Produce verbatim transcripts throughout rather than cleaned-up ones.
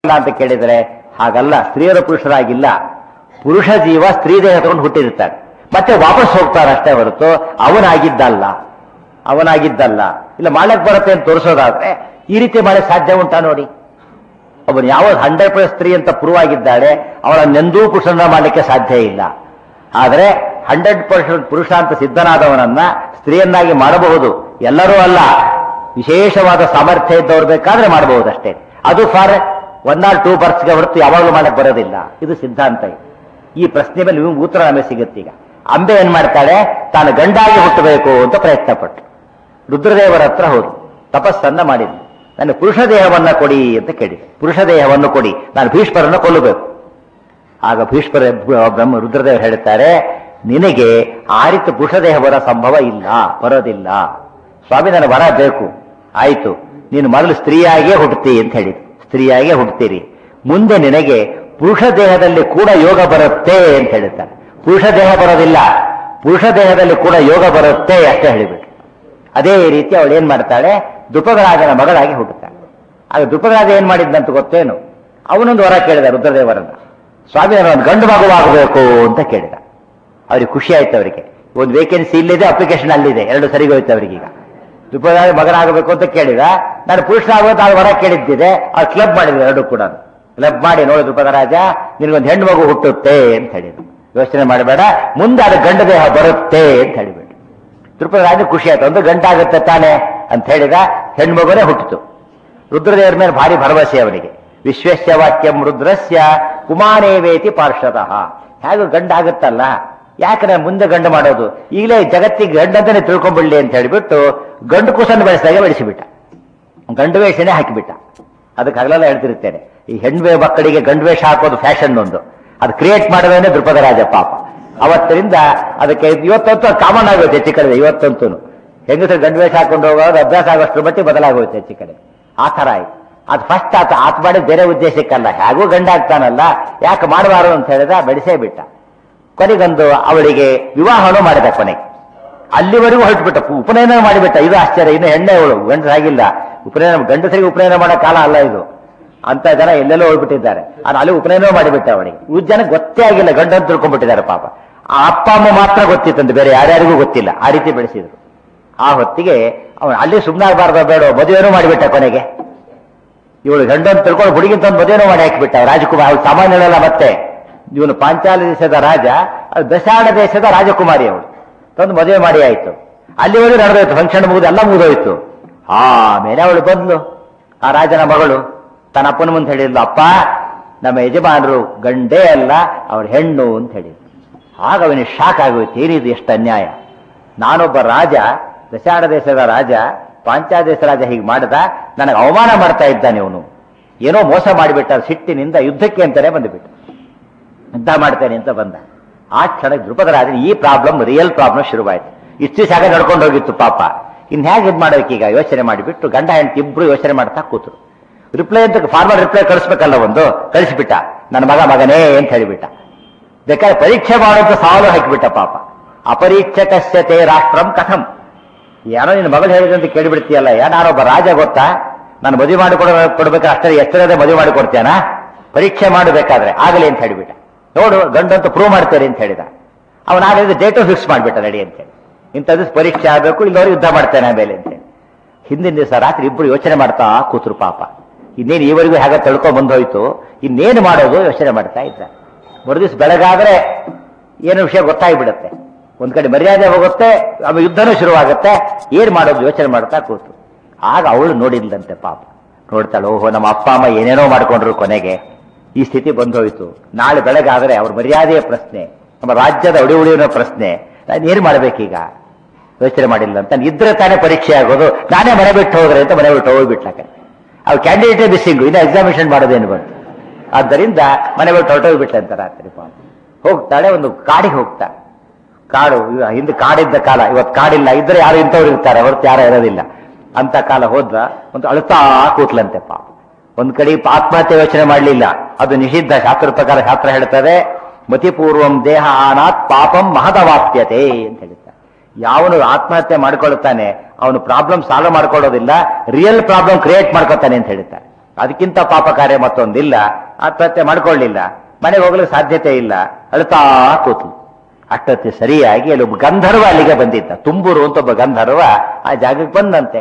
ಅಂತ ಕೇಳಿದರೆ ಹಾಗಲ್ಲ, ಸ್ತ್ರೀಯರು ಪುರುಷರಾಗಿಲ್ಲ. ಪುರುಷ ಜೀವ ಸ್ತ್ರೀ ದೇಹ ತಗೊಂಡು ಹುಟ್ಟಿರ್ತಾರೆ, ಮತ್ತೆ ವಾಪಸ್ ಹೋಗ್ತಾರೆ ಅಷ್ಟೇ ಹೊರತು ಅವನಾಗಿದ್ದಲ್ಲ ಅವನಾಗಿದ್ದಲ್ಲ ಇಲ್ಲ ಮಾಡಕ್ ಬರುತ್ತೆ ಅಂತ ತೋರಿಸೋದಾದ್ರೆ ಈ ರೀತಿ ಮಾಡಕ್ ಸಾಧ್ಯ ಉಂಟಾ ನೋಡಿ. ಅವನು ಯಾವಾಗ ಹಂಡ್ರೆಡ್ ಪರ್ಸೆಂಟ್ ಸ್ತ್ರೀ ಅಂತ ಪ್ರೂವ್ ಆಗಿದ್ದಾಳೆ ಅವಳನ್ನೆಂದೂ ಪುರುಷನ ಮಾಡಲಿಕ್ಕೆ ಸಾಧ್ಯ ಇಲ್ಲ. ಆದರೆ ಹಂಡ್ರೆಡ್ ಪರ್ಸೆಂಟ್ ಪುರುಷ ಅಂತ ಸಿದ್ಧನಾದವನನ್ನ ಸ್ತ್ರೀಯನ್ನಾಗಿ ಮಾಡಬಹುದು, ಎಲ್ಲರೂ ಅಲ್ಲ, ವಿಶೇಷವಾದ ಸಾಮರ್ಥ್ಯ ಇದ್ದವ್ರು ಬೇಕಾದ್ರೆ ಮಾಡಬಹುದು ಅಷ್ಟೇ. ಅದು ಫಾರ್ ಒನ್ ಆರ್ ಟೂ ಬರ್ಸ್ಗೆ ಹೊರತು ಯಾವಾಗಲೂ ಮಾಡಕ್ ಬರೋದಿಲ್ಲ. ಇದು ಸಿದ್ಧಾಂತ. ಈ ಪ್ರಶ್ನೆ ಮೇಲೆ ನಿಮಗೆ ಉತ್ತರ ನಮಗೆ ಸಿಗುತ್ತೆ. ಈಗ ಅಂಬೆ ಏನ್ ಮಾಡ್ತಾಳೆ, ತಾನು ಗಂಡಾಗಿ ಹುಟ್ಟಬೇಕು ಅಂತ ಪ್ರಯತ್ನ ಪಟ್ಟು ರುದ್ರದೇವರ ಹತ್ರ ಹೋದ್ರು, ತಪಸ್ಸನ್ನ ಮಾಡಿದ್ಲು. ನನ್ನ ಪುರುಷ ದೇಹವನ್ನ ಕೊಡಿ ಅಂತ ಕೇಳಿದೆ. ಪುರುಷ ದೇಹವನ್ನು ಕೊಡಿ, ನಾನು ಭೀಷ್ಮರನ್ನು ಕೊಲ್ಲಬೇಕು. ಆಗ ಭೀಷ್ಮರ ಬ್ರಹ್ಮ ರುದ್ರದೇವರು ಹೇಳ್ತಾರೆ, ನಿನಗೆ ಆ ರೀತಿ ಪುರುಷ ದೇಹ ಬರೋ ಸಂಭವ ಇಲ್ಲ, ಬರೋದಿಲ್ಲ. ಸ್ವಾಮಿ ನನ್ನ ವರ ಬೇಕು, ಆಯ್ತು, ನೀನು ಮೊದಲು ಸ್ತ್ರೀಯಾಗಿಯೇ ಹುಟ್ಟುತ್ತಿ ಅಂತ ಹೇಳಿದ್ರು. ಸ್ತ್ರೀಯಾಗಿಯೇ ಹುಟ್ಟುತ್ತೀರಿ, ಮುಂದೆ ನಿನಗೆ ಪುರುಷ ದೇಹದಲ್ಲಿ ಕೂಡ ಯೋಗ ಬರುತ್ತೆ ಅಂತ ಹೇಳ್ತಾರೆ. ಪುರುಷ ದೇಹ ಬರೋದಿಲ್ಲ, ಪುರುಷ ದೇಹದಲ್ಲಿ ಕೂಡ ಯೋಗ ಬರುತ್ತೆ ಅಷ್ಟೇ ಹೇಳಿಬಿಟ್ಟು. ಅದೇ ರೀತಿ ಅವಳು ಏನ್ ಮಾಡ್ತಾಳೆ, ದ್ರುಪದರಾಜನ ಮಗಳಾಗಿ ಹುಟ್ಟುತ್ತಾಳೆ. ಆಗ ದ್ರುಪದರಾಜ ಏನ್ ಮಾಡಿದ್ದಂತ ಗೊತ್ತೇನು, ಅವನೊಂದು ವರ ಕೇಳಿದ ರುದ್ರದೇವರನ್ನ, ಸ್ವಾಮಿ ನಾನು ಒಂದು ಗಂಡು ಮಗುವಾಗಬೇಕು ಅಂತ ಕೇಳಿದ. ಅವ್ರಿಗೆ ಖುಷಿ ಆಯ್ತು. ಅವರಿಗೆ ಒಂದು ವೇಕೆನ್ಸಿ ಇಲ್ಲಿದೆ, ಅಪ್ಲಿಕೇಶನ್ ಅಲ್ಲಿದೆ, ಎರಡು ಸರಿಗೆ ಹೋಯ್ತು ಅವರಿಗೀಗ. ದ್ರುಪದರಾಜ ಮಗನಾಗಬೇಕು ಅಂತ ಕೇಳಿದ, ನಾನು ಪುರುಷನಾಗಬೇಕು ಆ ವರ ಕೇಳಿದ್ದಿದೆ. ಅವ್ರು ಕ್ಲಬ್ ಮಾಡಿದ್ರು, ಎರಡು ಕೂಡ ಕ್ಲಬ್ ಮಾಡಿ, ನೋಡಿ ದ್ರುಪದರಾಜ ನಿನಗೊಂದು ಹೆಣ್ಣು ಮಗು ಹುಟ್ಟುತ್ತೆ ಅಂತ ಹೇಳಿದ್ರು. ಯೋಚನೆ ಮಾಡಬೇಡ, ಮುಂದೆ ಅದು ಗಂಡ ದೇಹ ಬರುತ್ತೆ ಅಂತ ಹೇಳಿಬಿಟ್ಟು. ದ್ರುಪದರಾಜ ಖುಷಿ ಆಯ್ತು, ಒಂದು ಗಂಟಾಗುತ್ತೆ ತಾನೆ ಅಂತ ಹೇಳಿದ. ಹೆಣ್ಮಗುನೇ ಹುಟ್ಟಿತು. ರುದ್ರದೇವರ ಮೇಲೆ ಭಾರಿ ಭರವಸೆ ಅವನಿಗೆ. ವಿಶ್ವಸ್ಯ ವಾಕ್ಯಂ ರುದ್ರಸ್ಯ ಕುಮಾರೇವೇತಿ ಪಾರ್ಶ್ವತಃ. ಹೇಗೂ ಗಂಡಾಗುತ್ತಲ್ಲ, ಯಾಕಂದ್ರೆ ಮುಂದೆ ಗಂಡು ಮಾಡೋದು, ಈಗಲೇ ಜಗತ್ತಿಗೆ ಗಂಡಂತಾನೆ ತಿಳ್ಕೊಂಡ್ಬಿಡ್ಲಿ ಅಂತ ಹೇಳಿಬಿಟ್ಟು ಗಂಡು ಕೂಸನ್ನು ಬೆಳೆಸಿದಾಗ ಬೆಳೆಸಿಬಿಟ್ಟ, ಗಂಡು ವೇಷನೇ ಹಾಕಿಬಿಟ್ಟ. ಅದಕ್ಕೆ ಹಗಲೆಲ್ಲ ಹೇಳ್ತಿರ್ತೇನೆ, ಈ ಹೆಣ್ಣು ಮಕ್ಕಳಿಗೆ ಗಂಡು ವೇಷ ಹಾಕೋದು ಫ್ಯಾಷನ್ ಒಂದು, ಅದು ಕ್ರಿಯೇಟ್ ಮಾಡೋದೇನೆ ದ್ರುಪದರಾಜ ಪಾಪ. ಅವತ್ತರಿಂದ ಅದಕ್ಕೆ ಇವತ್ತಂತೂ ಕಾಮನ್ ಆಗೋಯ್ತು ಹೆಚ್ಚು ಕಡೆ. ಇವತ್ತಂತೂ ಹೆಂಗಸರು ಗಂಡು ವೇಷ ಹಾಕೊಂಡು ಹೋಗೋದು ಅಭ್ಯಾಸ ಆಗೋಷ್ಟ್ರ ಮಟ್ಟಿಗೆ ಬದಲಾಗೋಯ್ತು ಹೆಚ್ಚು ಕಡೆ. ಆ ಥರ ಆಯ್ತು. ಅದು ಫಸ್ಟ್ ಆತ ಆತ ಮಾಡಿ ಬೇರೆ ಉದ್ದೇಶಕ್ಕಲ್ಲ, ಹೇಗೂ ಗಂಡಾಗ್ತಾನಲ್ಲ, ಯಾಕೆ ಮಾಡಬಾರದು ಅಂತ ಹೇಳಿದ, ಬೆಳೆಸೇ ಬಿಟ್ಟ. ಕೊನೆಗೊಂದು ಅವಳಿಗೆ ವಿವಾಹನೂ ಮಾಡಿದ. ಕೊನೆಗೆ ಅಲ್ಲಿವರೆಗೂ ಹೊರಟುಬಿಟ್ಟ, ಉಪನಯನ ಮಾಡಿಬಿಟ್ಟ. ಇದು ಆಶ್ಚರ್ಯ, ಇನ್ನು ಹೆಣ್ಣೆ ಅವಳು, ಗಂಡಸಾಗಿಲ್ಲ. ಉಪನಯನ ಗಂಡಸರಿಗೆ ಉಪನಯನ ಮಾಡೋ ಕಾಲ ಅಲ್ಲ ಇದು. ಅಂತ ಜನ ಎಲ್ಲೆಲ್ಲೋ ಹೋಗ್ಬಿಟ್ಟಿದ್ದಾರೆ. ಅದು ಅಲ್ಲಿ ಉಪನಯನ ಮಾಡಿಬಿಟ್ಟ ಅವಳಿಗೆ. ಇವ್ ಜನ ಗೊತ್ತೇ ಆಗಿಲ್ಲ, ಗಂಡ ಅಂತ ತಿಳ್ಕೊಂಡ್ಬಿಟ್ಟಿದ್ದಾರೆ ಪಾಪ. ಆ ಅಪ್ಪ ಅಮ್ಮ ಮಾತ್ರ ಗೊತ್ತಿತ್ತಂತೆ, ಬೇರೆ ಯಾರ್ಯಾರಿಗೂ ಗೊತ್ತಿಲ್ಲ. ಆ ರೀತಿ ಬೆಳೆಸಿದ್ರು. ಆ ಹೊತ್ತಿಗೆ ಅವನು ಅಲ್ಲಿ ಸುಮ್ಮನಾಗಬಾರ್ದ ಬೇಡ, ಮದುವೆನೂ ಮಾಡಿಬಿಟ್ಟ. ಕೊನೆಗೆ ಇವಳು ಗಂಡ ಅಂತ ತಿಳ್ಕೊಂಡು ಹುಡುಗಿಂತ ಒಂದು ಮದುವೆನೂ ಮಾಡಿ ಹಾಕಿಬಿಟ್ಟ. ರಾಜಕುಮಾರ್ ಅವಳು ಸಾಮಾನ್ಯಳಲ್ಲ. ಮತ್ತೆ ಇವನು ಪಾಂಚಾಲ ದೇಶದ ರಾಜ, ಅದು ದಶಾಣ ದೇಶದ ರಾಜಕುಮಾರಿ. ಅವಳು ತಂದು ಮದುವೆ ಮಾಡಿ ಆಯ್ತು. ಅಲ್ಲಿವರೆಗೂ ನಡೆದೋಯ್ತು, ಫಂಕ್ಷನ್ ಮುಗಿದು ಎಲ್ಲ ಮುಗಿದೋಯ್ತು. ಆಮೇಲೆ ಅವಳು ಬಂದ್ಲು, ಆ ರಾಜನ ಮಗಳು ತನ್ನ ಅಪ್ಪನ ಮುಂದೆ ಹೇಳಿದ್ಲು, ಅಪ್ಪ ನಮ್ಮ ಯಜಮಾನರು ಗಂಡೇ ಅಲ್ಲ, ಅವಳು ಹೆಣ್ಣು ಅಂತ ಹೇಳಿದ್ಲು. ಆಗ ಅವನಿಗೆ ಶಾಕ್ ಆಗೋಯ್ತು, ಏನಿದು ಎಷ್ಟು ಅನ್ಯಾಯ. ನಾನೊಬ್ಬ ರಾಜ, ದಶಾಣ ದೇಶದ ರಾಜ, ಪಾಂಚಾಲ ದೇಶ ರಾಜ ಹೀಗೆ ಮಾಡಿದ, ನನಗೆ ಅವಮಾನ ಮಾಡ್ತಾ ಇದ್ದಾನೆ ಇವನು. ಏನೋ ಮೋಸ ಮಾಡಿಬಿಟ್ಟ. ಸಿಟ್ಟಿನಿಂದ ಯುದ್ಧಕ್ಕೆ ಅಂತಾನೆ ಬಂದುಬಿಟ್ಟ, ಯುದ್ಧ ಮಾಡ್ತೇನೆ ಅಂತ ಬಂದ. ಆ ಕ್ಷಣ ದ್ರುಪದರಾಜನ ಈ ಪ್ರಾಬ್ಲಮ್, ರಿಯಲ್ ಪ್ರಾಬ್ಲಮ್ ಶುರುವಾಯಿತು. ಇಷ್ಟು ಸಾಗ ನಡ್ಕೊಂಡು ಹೋಗಿತ್ತು ಪಾಪ. ಇನ್ ಹೇಗೆ ಇದು ಮಾಡೋಕೀಗ ಯೋಚನೆ ಮಾಡಿಬಿಟ್ಟು ಗಂಡ ಹೆಂಡತಿ ಇಬ್ರು ಯೋಚನೆ ಮಾಡ್ತಾ ಕೂತರು. ರಿಪ್ಲೈ ಅಂತ ಫಾರ್ಮಲ್ ರಿಪ್ಲೈ ಕಳಿಸ್ಬೇಕಲ್ಲ, ಒಂದು ಕಳಿಸ್ಬಿಟ್ಟ, ನನ್ನ ಮಗ ಮಗನೇ ಅಂತ ಹೇಳಿಬಿಟ್ಟ. ಬೇಕಾದ್ರೆ ಪರೀಕ್ಷೆ ಮಾಡುವಂತ ಸವಾಲು ಹಾಕಿಬಿಟ್ಟ ಪಾಪ. ಅಪರೀಕ್ಷಕಸ್ಯತೆ ರಾಷ್ಟ್ರಂ ಕಥಂ. ಯಾರೋ ನಿನ್ನ ಮಗಳು ಹೇಳಿದಂತ ಕೇಳಿಬಿಡ್ತೀಯಲ್ಲ, ಯಾ ನಾನೊಬ್ಬ ರಾಜ ಗೊತ್ತಾ, ನಾನು ಮದುವೆ ಮಾಡಿ ಕೊಡ ಕೊಡ್ಬೇಕಾದ್ರೆ ಅಷ್ಟೇ ಎಷ್ಟರದೇ ಮದುವೆ ಮಾಡಿ ಕೊಡ್ತೇನಾ, ಪರೀಕ್ಷೆ ಮಾಡಬೇಕಾದ್ರೆ ಆಗಲಿ ಅಂತ ಹೇಳಿಬಿಟ್ಟ. ನೋಡು ಗಂಡಂತ ಪ್ರೂವ್ ಮಾಡ್ತೇನೆ ಅಂತ ಹೇಳಿದ. ಅವನು ಆಗ ಡೇಟು ಫಿಕ್ಸ್ ಮಾಡಿಬಿಟ್ಟ, ನಡಿ ಅಂತೇಳಿ. ಇಂಥದ್ದು ಪರೀಕ್ಷೆ ಆಗಬೇಕು, ಇಲ್ಲವರು ಯುದ್ಧ ಮಾಡ್ತೇನೆ ಆಮೇಲೆ ಅಂತೇಳಿ. ಹಿಂದಿನ ದಿವಸ ರಾತ್ರಿ ಇಬ್ರು ಯೋಚನೆ ಮಾಡ್ತಾ ಕೂತರು ಪಾಪ. ಇನ್ನೇನು ಈವರೆಗೂ ಹೇಗೆ ತಳ್ಕೊಂಡ್ ಬಂದೋಯ್ತು, ಇನ್ನೇನು ಮಾಡೋದು ಯೋಚನೆ ಮಾಡ್ತಾ ಇದ್ದ. ಮರುದಿವ್ಸ ಬೆಳಗಾದ್ರೆ ಏನು ವಿಷಯ ಗೊತ್ತಾಗ್ಬಿಡುತ್ತೆ. ಒಂದ್ ಕಡೆ ಮರ್ಯಾದೆ ಹೋಗುತ್ತೆ, ಆಮೇಲೆ ಯುದ್ಧನೂ ಶುರುವಾಗುತ್ತೆ. ಏನ್ ಮಾಡೋದು ಯೋಚನೆ ಮಾಡ್ತಾ ಕೂತು. ಆಗ ಅವಳು ನೋಡಿದ್ಲಂತೆ ಪಾಪ. ನೋಡ್ತಾಳೆ, ಓಹೋ ನಮ್ಮ ಅಪ್ಪ ಅಮ್ಮ ಏನೇನೋ ಮಾಡ್ಕೊಂಡ್ರು, ಕೊನೆಗೆ ಈ ಸ್ಥಿತಿ ಬಂದೋಯ್ತು. ನಾಳೆ ಬೆಳಗಾದ್ರೆ ಅವ್ರ ಮರ್ಯಾದೆಯ ಪ್ರಶ್ನೆ, ನಮ್ಮ ರಾಜ್ಯದ ಉಳಿ ಉಳಿಯೋ ಪ್ರಶ್ನೆ, ನಾನು ಏನ್ ಮಾಡ್ಬೇಕೀಗ ಯೋಚನೆ ಮಾಡಿಲ್ಲ ಅಂತ. ಇದ್ರೆ ತಾನೇ ಪರೀಕ್ಷೆ ಆಗೋದು, ನಾನೇ ಮನೆ ಬಿಟ್ಟು ಹೋದ್ರೆ ಅಂತ ಮನೆ ಬಿಟ್ಟು ಹೋಗ್ಬಿಟ್ಲಾಕ. ಅವ್ರು ಕ್ಯಾಂಡಿಡೇಟೇ ಮಿಸ್ಸಿಂಗು, ಇನ್ನು ಎಕ್ಸಾಮಿನೇಷನ್ ಮಾಡೋದೇನು ಬಂತು. ಆದ್ದರಿಂದ ಮನೆ ಬಿಟ್ಟು ಹೊರಟೋಗ್ಬಿಟ್ಲೆ ರಾತ್ರಿ ಪಾಪ. ಹೋಗ್ತಾಳೆ, ಒಂದು ಕಾಡಿಗೆ ಹೋಗ್ತಾ. ಕಾಡು ಹಿಂದೆ ಕಾಡಿದ್ದ ಕಾಲ, ಇವತ್ತು ಕಾಡಿಲ್ಲ, ಇದ್ರೆ ಯಾರು ಇಂಥವ್ರು ಇರ್ತಾರೆ, ಹೊರತು ಯಾರು ಇರೋದಿಲ್ಲ. ಅಂತ ಕಾಲ ಹೋದ್ರ ಒಂದು ಅಳುತ್ತಾ ಕೂತ್ಲಂತೆ ಪಾಪ. ಒಂದ್ ಕಡೆ ಆತ್ಮಹತ್ಯೆ ಯೋಚನೆ ಮಾಡಲಿಲ್ಲ, ಅದು ನಿಷಿದ್ಧ. ಶಾಸ್ತ್ರ ಪ್ರಕಾರ ಶಾಸ್ತ್ರ ಹೇಳ್ತದೆ, ಮತಿಪೂರ್ವಂ ದೇಹ ಆನಾತ್ ಪಾಪಂ ಮಹದವಾಪ್ಯತೆ ಅಂತ ಹೇಳ್ತಾರೆ. ಯಾವನು ಆತ್ಮಹತ್ಯೆ ಮಾಡ್ಕೊಳ್ತಾನೆ ಅವನು ಪ್ರಾಬ್ಲಮ್ ಸಾಲ್ವ್ ಮಾಡ್ಕೊಳ್ಳೋದಿಲ್ಲ, ರಿಯಲ್ ಪ್ರಾಬ್ಲಮ್ ಕ್ರಿಯೇಟ್ ಮಾಡ್ಕೊತಾನೆ ಅಂತ ಹೇಳ್ತಾರೆ. ಅದಕ್ಕಿಂತ ಪಾಪ ಕಾರ್ಯ ಮತ್ತೊಂದಿಲ್ಲ. ಆತ್ಮಹತ್ಯೆ ಮಾಡ್ಕೊಳ್ಳಿಲ್ಲ, ಮನೆಗೆ ಹೋಗ್ಲಿಕ್ಕೆ ಸಾಧ್ಯತೆ ಇಲ್ಲ, ಅಳ್ತಾ ಕೂತು. ಅಷ್ಟೊತ್ತಿ ಸರಿಯಾಗಿ ಅಲ್ಲಿ ಒಬ್ಬ ಗಂಧರ್ವ ಅಲ್ಲಿಗೆ ಬಂದಿದ್ದ. ತುಂಬೂರು ಅಂತ ಒಬ್ಬ ಗಂಧರ್ವ ಆ ಜಾಗಕ್ಕೆ ಬಂದಂತೆ.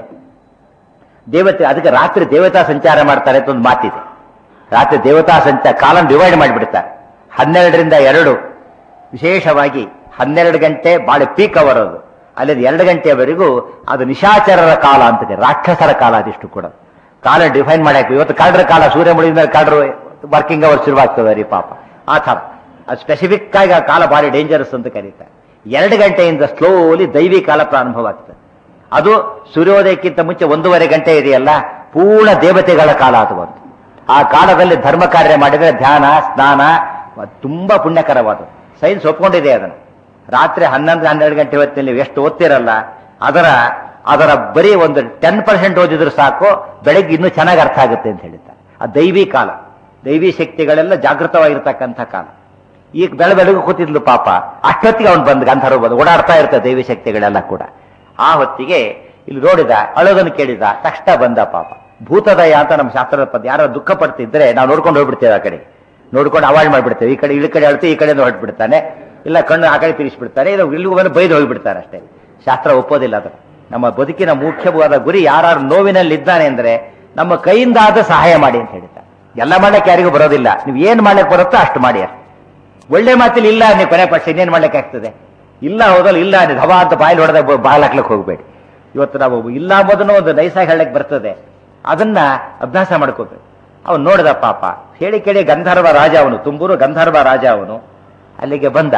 ದೇವತೆ ಅದಕ್ಕೆ ರಾತ್ರಿ ದೇವತಾ ಸಂಚಾರ ಮಾಡ್ತಾರೆ ಅಂತ ಒಂದು ಮಾತಿದೆ. ರಾತ್ರಿ ದೇವತಾ ಸಂಚಾರ ಕಾಲಂ ಡಿವೈಡ್ ಮಾಡಿಬಿಡ್ತಾರೆ. ಹನ್ನೆರಡರಿಂದ ಎರಡು ವಿಶೇಷವಾಗಿ ಹನ್ನೆರಡು ಗಂಟೆ ಬಾಳೆ ಪೀಕ್ ಅವರ್ ಅದು. ಅಲ್ಲಿ ಎರಡು ಗಂಟೆಯವರೆಗೂ ಅದು ನಿಶಾಚರರ ಕಾಲ ಅಂತಿದೆ, ರಾಕ್ಷಸರ ಕಾಲ. ಅದಿಷ್ಟು ಕೂಡ ಕಾಲ ಡಿಫೈನ್ ಮಾಡಬೇಕು. ಇವತ್ತು ಕಳ್ಳರ ಕಾಲ, ಸೂರ್ಯ ಮುಳುಗಿದ ಮೇಲೆ ಕಳ್ಳರು ವರ್ಕಿಂಗ್ ಅವರ್ ಶುರುವಾಗ್ತದೆ ರೀ ಪಾಪ. ಆ ಥರ ಅದು ಸ್ಪೆಸಿಫಿಕ್ ಆಗಿ ಆ ಕಾಲ ಭಾರಿ ಡೇಂಜರಸ್ ಅಂತ ಕರೀತಾರೆ. ಎರಡು ಗಂಟೆಯಿಂದ ಸ್ಲೋಲಿ ದೈವಿ ಕಾಲ ಪ್ರಾರಂಭವಾಗ್ತದೆ. ಅದು ಸೂರ್ಯೋದಯಕ್ಕಿಂತ ಮುಂಚೆ ಒಂದೂವರೆ ಗಂಟೆ ಇದೆಯಲ್ಲ, ಪೂರ್ಣ ದೇವತೆಗಳ ಕಾಲ ಅದು ಒಂದು. ಆ ಕಾಲದಲ್ಲಿ ಧರ್ಮ ಕಾರ್ಯ ಮಾಡಿದರೆ ಧ್ಯಾನ ಸ್ನಾನ ತುಂಬಾ ಪುಣ್ಯಕರವಾದದ್ದು. ಸೈನ್ಸ್ ಒಪ್ಕೊಂಡಿದೆ ಅದನ್ನು. ರಾತ್ರಿ ಹನ್ನೊಂದು ಹನ್ನೆರಡು ಗಂಟೆ ಹೊತ್ತಿನಲ್ಲಿ ನೀವು ಎಷ್ಟು ಓದ್ತಿರಲ್ಲ, ಅದರ ಅದರ ಬರೀ ಒಂದು ಟೆನ್ ಪರ್ಸೆಂಟ್ ಓದಿದ್ರು ಸಾಕು, ಬೆಳಗ್ಗೆ ಇನ್ನೂ ಚೆನ್ನಾಗಿ ಅರ್ಥ ಆಗುತ್ತೆ ಅಂತ ಹೇಳ್ತಾರೆ. ಆ ದೈವಿ ಕಾಲ, ದೈವಿ ಶಕ್ತಿಗಳೆಲ್ಲ ಜಾಗೃತವಾಗಿರ್ತಕ್ಕಂಥ ಕಾಲ. ಈಗ ಬೆಳ ಬೆಳಗ್ಗೆ ಕೂತಿದ್ಲು ಪಾಪ. ಅಷ್ಟೊತ್ತಿಗೆ ಅವನು ಬಂದು ಗಂಧರ್ವ ಬಂದು ಓಡಾಡ್ತಾ ಇರ್ತಾರೆ ದೈವಿ ಶಕ್ತಿಗಳೆಲ್ಲ ಕೂಡ. ಆ ಹೊತ್ತಿಗೆ ಇಲ್ಲಿ ನೋಡಿದ, ಅಳೋದನ್ನು ಕೇಳಿದ, ತಕ್ಷಣ ಬಂದ ಪಾಪ. ಭೂತದಯ ಅಂತ ನಮ್ಮ ಶಾಸ್ತ್ರದ ಪದ. ಯಾರು ದುಃಖ ಪಡ್ತಿದ್ರೆ ನಾವು ನೋಡ್ಕೊಂಡು ಹೋಗ್ಬಿಡ್ತೇವೆ, ಆ ಕಡೆ ನೋಡ್ಕೊಂಡು ಅವಾಯ್ಡ್ ಮಾಡ್ಬಿಡ್ತೇವೆ. ಈ ಕಡೆ ಈ ಕಡೆ ಅಳ್ತು, ಈ ಕಡೆಯಿಂದ ಹೊರಟ್ಬಿಡ್ತಾನೆ, ಇಲ್ಲ ಕಣ್ಣು ಆ ಕಡೆ ತಿರ್ಸ್ಬಿಡ್ತಾನೆ, ಇಲ್ಲ ಇಲ್ಲಿಗೂ ಬಂದು ಬೈದು ಹೋಗಿಬಿಡ್ತಾರೆ ಅಷ್ಟೇ. ಶಾಸ್ತ್ರ ಒಪ್ಪೋದಿಲ್ಲ ಅದನ್ನು. ನಮ್ಮ ಬದುಕಿನ ಮುಖ್ಯವಾದ ಗುರಿ ಯಾರು ನೋವಿನಲ್ಲಿದ್ದಾನೆ ಅಂದ್ರೆ ನಮ್ಮ ಕೈಯಿಂದ ಆದ ಸಹಾಯ ಮಾಡಿ ಅಂತ ಹೇಳ್ತಾರೆ. ಎಲ್ಲ ಮಾಡಕ್ಕೆ ಯಾರಿಗೂ ಬರೋದಿಲ್ಲ, ನೀವು ಏನ್ ಮಾಡ್ಲಿಕ್ಕೆ ಬರುತ್ತೋ ಅಷ್ಟು ಮಾಡಿ. ಅಷ್ಟು ಒಳ್ಳೆ ಮಾತಿಲಿ ಇಲ್ಲ ನೀವು ಕೊನೆ ಪಕ್ಷ ಇನ್ನೇನ್ ಮಾಡ್ಲಿಕ್ಕೆ ಆಗ್ತದೆ. ಇಲ್ಲ ಹೋದಲ್ಲ ಇಲ್ಲ ನೀವು ಹವಾ ಅಂತ ಬಾಯಲ್ಲಿ ಹೊಡೆದ ಬಾಲ್ ಹಾಕ್ಲಿಕ್ಕೆ ಹೋಗ್ಬೇಡಿ. ಇವತ್ತು ನಾವು ಇಲ್ಲ ಅಂಬೋದನ್ನು ಒಂದು ನೈಸಾಗಿ ಹೇಳಕ್ ಬರ್ತದೆ, ಅದನ್ನ ಅಭ್ಯಾಸ ಮಾಡ್ಕೋಬೇಕು. ಅವನು ನೋಡಿದ ಪಾಪ, ಹೇಳಿ ಕೇಳಿ ಗಂಧರ್ವ ರಾಜ ಅವನು, ತುಂಬೂರು ಗಂಧರ್ವ ರಾಜ ಅವನು. ಅಲ್ಲಿಗೆ ಬಂದ.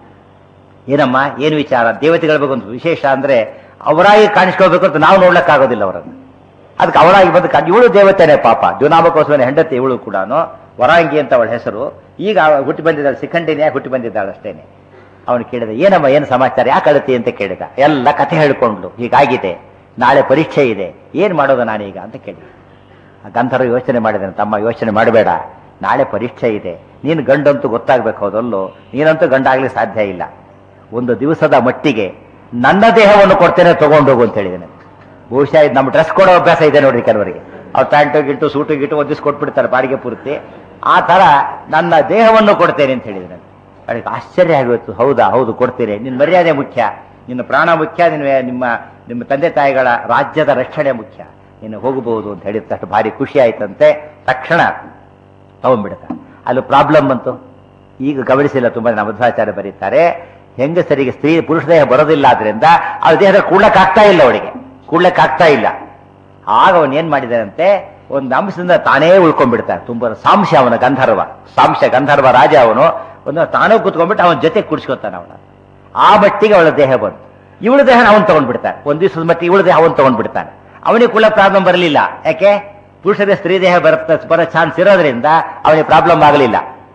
ಏನಮ್ಮ ಏನು ವಿಚಾರ? ದೇವತೆಗಳ ಬಗ್ಗೆ ಒಂದು ವಿಶೇಷ ಅಂದ್ರೆ ಅವರಾಗಿ ಕಾಣಿಸ್ಕೊಳ್ಬೇಕು ಅಂತ ನಾವು ನೋಡ್ಲಕ್ಕಾಗೋದಿಲ್ಲ ಅವರನ್ನು. ಅದಕ್ಕೆ ಅವರಾಗಿ ಬಂದು ಇವಳು ದೇವತೆನೇ ಪಾಪ, ದ್ಯುನಾಮಕೋಸ್ವರ ಹೆಂಡತಿ ಇವಳು ಕೂಡ, ವರಾಂಗಿ ಅಂತ ಅವಳ ಹೆಸರು. ಈಗ ಹುಟ್ಟಿ ಬಂದಿದ್ದಾಳೆ, ಶಿಖಂಡಿನಿಯ ಹುಟ್ಟಿ ಬಂದಿದ್ದಾಳೆ ಅಷ್ಟೇನೆ. ಅವನು ಕೇಳಿದ, ಏನಮ್ಮ ಏನು ಸಮಾಚಾರ, ಯಾಕೆ ಅಳತಿ ಅಂತ ಕೇಳಿದ. ಎಲ್ಲ ಕಥೆ ಹೇಳ್ಕೊಂಡ್ಲು, ಹೀಗಾಗಿದೆ, ನಾಳೆ ಪರೀಕ್ಷೆ ಇದೆ, ಏನ್ ಮಾಡೋದು ನಾನೀಗ ಅಂತ ಕೇಳಿ. ಗಂಧರ್ವ ಯೋಚನೆ ಮಾಡಿದ್ದೇನೆ, ತಮ್ಮ ಯೋಚನೆ ಮಾಡಬೇಡ, ನಾಳೆ ಪರೀಕ್ಷೆ ಇದೆ, ನೀನು ಗಂಡಂತೂ ಗೊತ್ತಾಗ್ಬೇಕು, ಹೌದಲ್ಲೋ, ನೀನಂತೂ ಗಂಡಾಗ್ಲಿಕ್ಕೆ ಸಾಧ್ಯ ಇಲ್ಲ. ಒಂದು ದಿವಸದ ಮಟ್ಟಿಗೆ ನನ್ನ ದೇಹವನ್ನು ಕೊಡ್ತೇನೆ, ತಗೊಂಡೋಗು ಅಂತ ಹೇಳಿದ್ದೇನೆ. ಬಹುಶಃ ಇದು ನಮ್ಮ ಡ್ರೆಸ್ ಕೊಡೋ ಅಭ್ಯಾಸ ಇದೆ ನೋಡ್ರಿ ಕೆಲವರಿಗೆ. ಅವ್ರು ಪ್ಯಾಂಟು ಗಿಟ್ಟು ಸೂಟು ಗಿಟ್ಟು ಒದಿಸಿ ಕೊಟ್ಬಿಡ್ತಾರೆ ಬಾಡಿಗೆ ಪೂರ್ತಿ. ಆ ತರ ನನ್ನ ದೇಹವನ್ನು ಕೊಡ್ತೇನೆ ಅಂತ ಹೇಳಿದ್ದೇನೆ. ಅದಕ್ಕೆ ಆಶ್ಚರ್ಯ ಆಗೋಯ್ತು. ಹೌದಾ? ಹೌದು ಕೊಡ್ತೀರಿ, ನಿನ್ನ ಮರ್ಯಾದೆ ಮುಖ್ಯ, ನಿನ್ನ ಪ್ರಾಣ ಮುಖ್ಯ, ನಿನ್ನ ನಿಮ್ಮ ನಿಮ್ಮ ತಂದೆ ತಾಯಿಗಳ ರಾಜ್ಯದ ರಕ್ಷಣೆ ಮುಖ್ಯ, ನೀನು ಹೋಗಬಹುದು ಅಂತ ಹೇಳಿದ ತಕ್ಷಣ ಭಾರಿ ಖುಷಿ ಆಯ್ತಂತೆ. ತಕ್ಷಣ ತಗೊಂಡ್ಬಿಡ್ತಾರೆ. ಅಲ್ಲಿ ಪ್ರಾಬ್ಲಮ್ ಬಂತು. ಈಗ ಗಮನಿಸಿಲ್ಲ, ತುಂಬಾ ನಮ್ಮ ಮಧ್ವಾಚಾರ್ಯ ಬರೀತಾರೆ, ಹೆಂಗಸರಿಗೆ ಸ್ತ್ರೀ ಪುರುಷ ದೇಹ ಬರೋದಿಲ್ಲ, ಆದ್ರಿಂದ ಆ ದೇಹದ ಕೂಡ್ಲಕ್ಕಾಗ್ತಾ ಇಲ್ಲ, ಅವಳಿಗೆ ಕೂಡ್ಲಕ್ಕಾಗ್ತಾ ಇಲ್ಲ. ಆಗ ಅವನು ಏನ್ ಮಾಡಿದಾನಂತೆ, ಒಂದು ಅಂಶದಿಂದ ತಾನೇ ಉಳ್ಕೊಂಡ್ಬಿಡ್ತಾನೆ. ತುಂಬಾ ಸಾಂಶ ಅವನ ಗಂಧರ್ವ, ಸಾಂಶ ಗಂಧರ್ವ ರಾಜ ಅವನು. ಒಂದು ತಾನೂ ಕೂತ್ಕೊಂಡ್ಬಿಟ್ಟು ಅವನ ಜೊತೆ ಕುಡಿಸ್ಕೊತಾನೆ ಅವನ. ಆ ಮಟ್ಟಿಗೆ ಅವಳ ದೇಹ ಬಂತು. ಇವಳ ದೇಹ ಅವನು ತಗೊಂಡ್ಬಿಡ್ತಾನೆ. ಒಂದ್ ದಿವಸದ ಮಟ್ಟಿಗೆ ಇವಳ ದೇಹ ಅವನು ತಗೊಂಡ್ಬಿಡ್ತಾನೆ. ಅವನಿಗೆ ಕೂಡ ಪ್ರಾಬ್ಲಮ್ ಬರಲಿಲ್ಲ. ಯಾಕೆ? ಪುರುಷರ ಸ್ತ್ರೀ ದೇಹ ಬರುತ್ತೆ ಬರೋ ಚಾನ್ಸ್ ಇರೋದ್ರಿಂದ ಅವನಿಗೆ ಪ್ರಾಬ್ಲಮ್ ಆಗಲಿಲ್ಲ.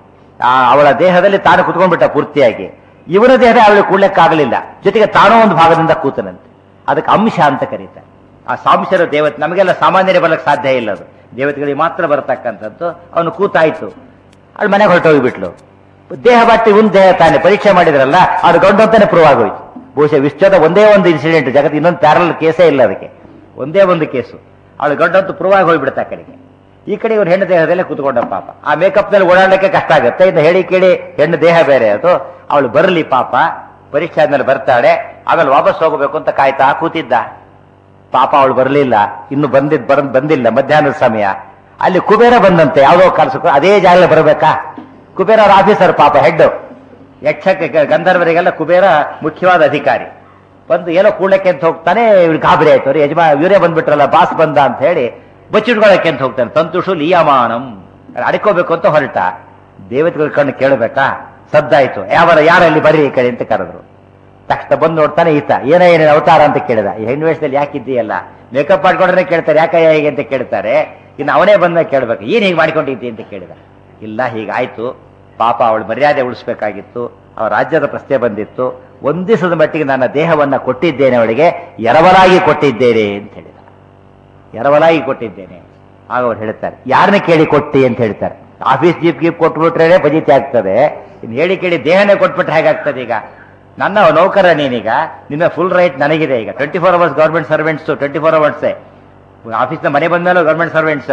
ಅವಳ ದೇಹದಲ್ಲಿ ತಾನು ಕುತ್ಕೊಂಡ್ಬಿಟ್ಟ ಪೂರ್ತಿಯಾಗಿ. ಇವರ ದೇಹ ಅವಳಿಗೆ ಕೂಡ್ಲಿಕ್ಕಾಗಲಿಲ್ಲ. ಜೊತೆಗೆ ತಾನೋ ಒಂದು ಭಾಗದಿಂದ ಕೂತನಂತೆ. ಅದಕ್ಕೆ ಅಂಶ ಅಂತ ಕರೀತಾರೆ. ಆ ಸಾಂಶರ ದೇವತೆ ನಮಗೆಲ್ಲ ಸಾಮಾನ್ಯರೇ ಬರ್ಲಿಕ್ಕೆ ಸಾಧ್ಯ ಇಲ್ಲ, ಅದು ದೇವತೆಗಳಿಗೆ ಮಾತ್ರ ಬರತಕ್ಕಂಥದ್ದು. ಅವನು ಕೂತಾಯ್ತು, ಅವಳು ಮನೆಗೆ ಹೊರಟೋಗಿಬಿಟ್ಲು. ದೇಹ ಬಟ್ಟಿ ಒಂದು ದೇಹ ತಾನೆ ಪರೀಕ್ಷೆ ಮಾಡಿದ್ರಲ್ಲ, ಅದು ಗಂಡು ಅಂತಾನೆ ಪ್ರೂವ್ ಆಗೋಯ್ತು. ಬಹುಶಃ ವಿಶ್ವದ ಒಂದೇ ಒಂದು ಇನ್ಸಿಡೆಂಟ್, ಜಗತ್ತು ಇನ್ನೊಂದು ಪ್ಯಾರಲ್ ಕೇಸೇ ಇಲ್ಲ ಅದಕ್ಕೆ, ಒಂದೇ ಒಂದು ಕೇಸು. ಅವಳು ಗಂಡಂತೂ ಪ್ರೂವ್ ಆಗಿ ಹೋಗ್ಬಿಡ್ತಾ ಆ ಕಡೆಗೆ. ಈ ಕಡೆ ಇವ್ರು ಹೆಣ್ಣು ದೇಹದಲ್ಲೇ ಕೂತ್ಕೊಂಡ ಪಾಪ. ಆ ಮೇಕಪ್ ನಲ್ಲಿ ಓಡಾಡಲಿಕ್ಕೆ ಕಷ್ಟ ಆಗುತ್ತೆ. ಇನ್ನು ಹೇಳಿ ಕೇಳಿ ಹೆಣ್ಣು ದೇಹ ಬೇರೆ ಅದು. ಅವಳು ಬರಲಿ ಪಾಪ, ಪರೀಕ್ಷೆ ಆದ್ಮೇಲೆ ಬರ್ತಾಳೆ, ಆಮೇಲೆ ವಾಪಸ್ ಹೋಗಬೇಕು ಅಂತ ಕಾಯ್ತಾ ಕೂತಿದ್ದ. ಪಾಪ ಅವಳು ಬರಲಿಲ್ಲ, ಇನ್ನು ಬಂದಿದ್ ಬರ ಬಂದಿಲ್ಲ. ಮಧ್ಯಾಹ್ನದ ಸಮಯ ಅಲ್ಲಿ ಕುಬೇರ ಬಂದಂತೆ, ಯಾವುದೋ ಕೆಲಸಕ್ಕೂ ಅದೇ ಜಾಗದಲ್ಲಿ ಬರಬೇಕಾ. ಕುಬೇರ ಆಫೀಸರ್ ಪಾಪ, ಹೆಡ್, ಯಕ್ಷಕ್ಕೆ ಗಂಧರ್ವರಿಗೆಲ್ಲ ಕುಬೇರ ಮುಖ್ಯವಾದ ಅಧಿಕಾರಿ. ಬಂದು ಏನೋ ಕೂಡಕ್ಕೆ ಅಂತ ಹೋಗ್ತಾನೆ. ಇವ್ರು ಗಾಬರಿ ಆಯ್ತು, ಅವ್ರು ಯಜಮಾ ಇವರೇ ಬಂದ್ಬಿಟ್ರಲ್ಲ, ಬಾಸ್ ಬಂದ ಅಂತ ಹೇಳಿ ಬಚ್ಚಿಟ್ಕೊಳಕ್ಕೆ ಅಂತ ಹೋಗ್ತಾನೆ. ತಂತುಷು ಲಿಯಮಾನಂ, ಅಡ್ಕೋಬೇಕು ಅಂತ ಹೊರಟ. ದೇವತೆಗಳ ಕಣ್ಣು ಕೇಳಬೇಕಾ, ಸದ್ದಾಯ್ತು. ಯಾವರ ಯಾರಲ್ಲಿ ಬರ್ರಿ ಈ ಕಡೆ ಅಂತ ಕರೆದ್ರು. ತಕ್ಷಣ ಬಂದು ನೋಡ್ತಾನೆ ಈತ. ಏನ ಏನೇನು ಅವತಾರ ಅಂತ ಕೇಳಿದ. ಈ ಹೆಣ್ಣು ವೇಷದಲ್ಲಿ ಯಾಕಿದ್ದೀಯಲ್ಲ, ಮೇಕಪ್ ಮಾಡ್ಕೊಂಡ್ರೆ ಕೇಳ್ತಾರೆ, ಯಾಕ ಹೇಗೆ ಅಂತ ಕೇಳ್ತಾರೆ. ಇನ್ನು ಅವನೇ ಬಂದಾಗ ಕೇಳ್ಬೇಕು, ಏನ್ ಹೀಗೆ ಮಾಡ್ಕೊಂಡಿದ್ದಿ ಅಂತ ಕೇಳಿದ. ಇಲ್ಲ ಹೀಗಾಯ್ತು ಪಾಪ, ಅವಳು ಮರ್ಯಾದೆ ಉಳಿಸ್ಬೇಕಾಗಿತ್ತು, ಅವರ ರಾಜ್ಯದ ಪ್ರಶ್ನೆ ಬಂದಿತ್ತು. ಒಂದು ದಿವಸದ ಮಟ್ಟಿಗೆ ನನ್ನ ದೇಹವನ್ನ ಕೊಟ್ಟಿದ್ದೇನೆ, ಅವಳಿಗೆ ಎರವಲಾಗಿ ಕೊಟ್ಟಿದ್ದೇನೆ ಅಂತ ಹೇಳಿದ. ಎರವಲಾಗಿ ಕೊಟ್ಟಿದ್ದೇನೆ. ಆಗ ಅವ್ರು ಹೇಳ್ತಾರೆ, ಯಾರನ್ನ ಕೇಳಿ ಕೊಟ್ಟಿ ಅಂತ ಹೇಳ್ತಾರೆ. ಆಫೀಸ್ ಜೀಪ್ ಗೀಪ್ ಕೊಟ್ಬಿಟ್ರೆ ಫಜೀತಿ ಆಗ್ತದೆ, ಇನ್ನು ಹೇಳಿ ಕೇಳಿ ದೇಹನೇ ಕೊಟ್ಬಿಟ್ರೆ ಹೇಗಾಗ್ತದೆ. ಈಗ ನನ್ನ ನೌಕರ ನೀನೀಗ, ನಿನ್ನ ಫುಲ್ ರೈಟ್ ನನಗಿದೆ. ಈಗ twenty four hours government servants, twenty four ಅವರ್ಸೇ ಆಫೀಸ್ನ ಮನೆ ಬಂದ ಮೇಲೆ ಗೌರ್ಮೆಂಟ್ ಸರ್ವೆಂಟ್ಸ್ ಅವರು.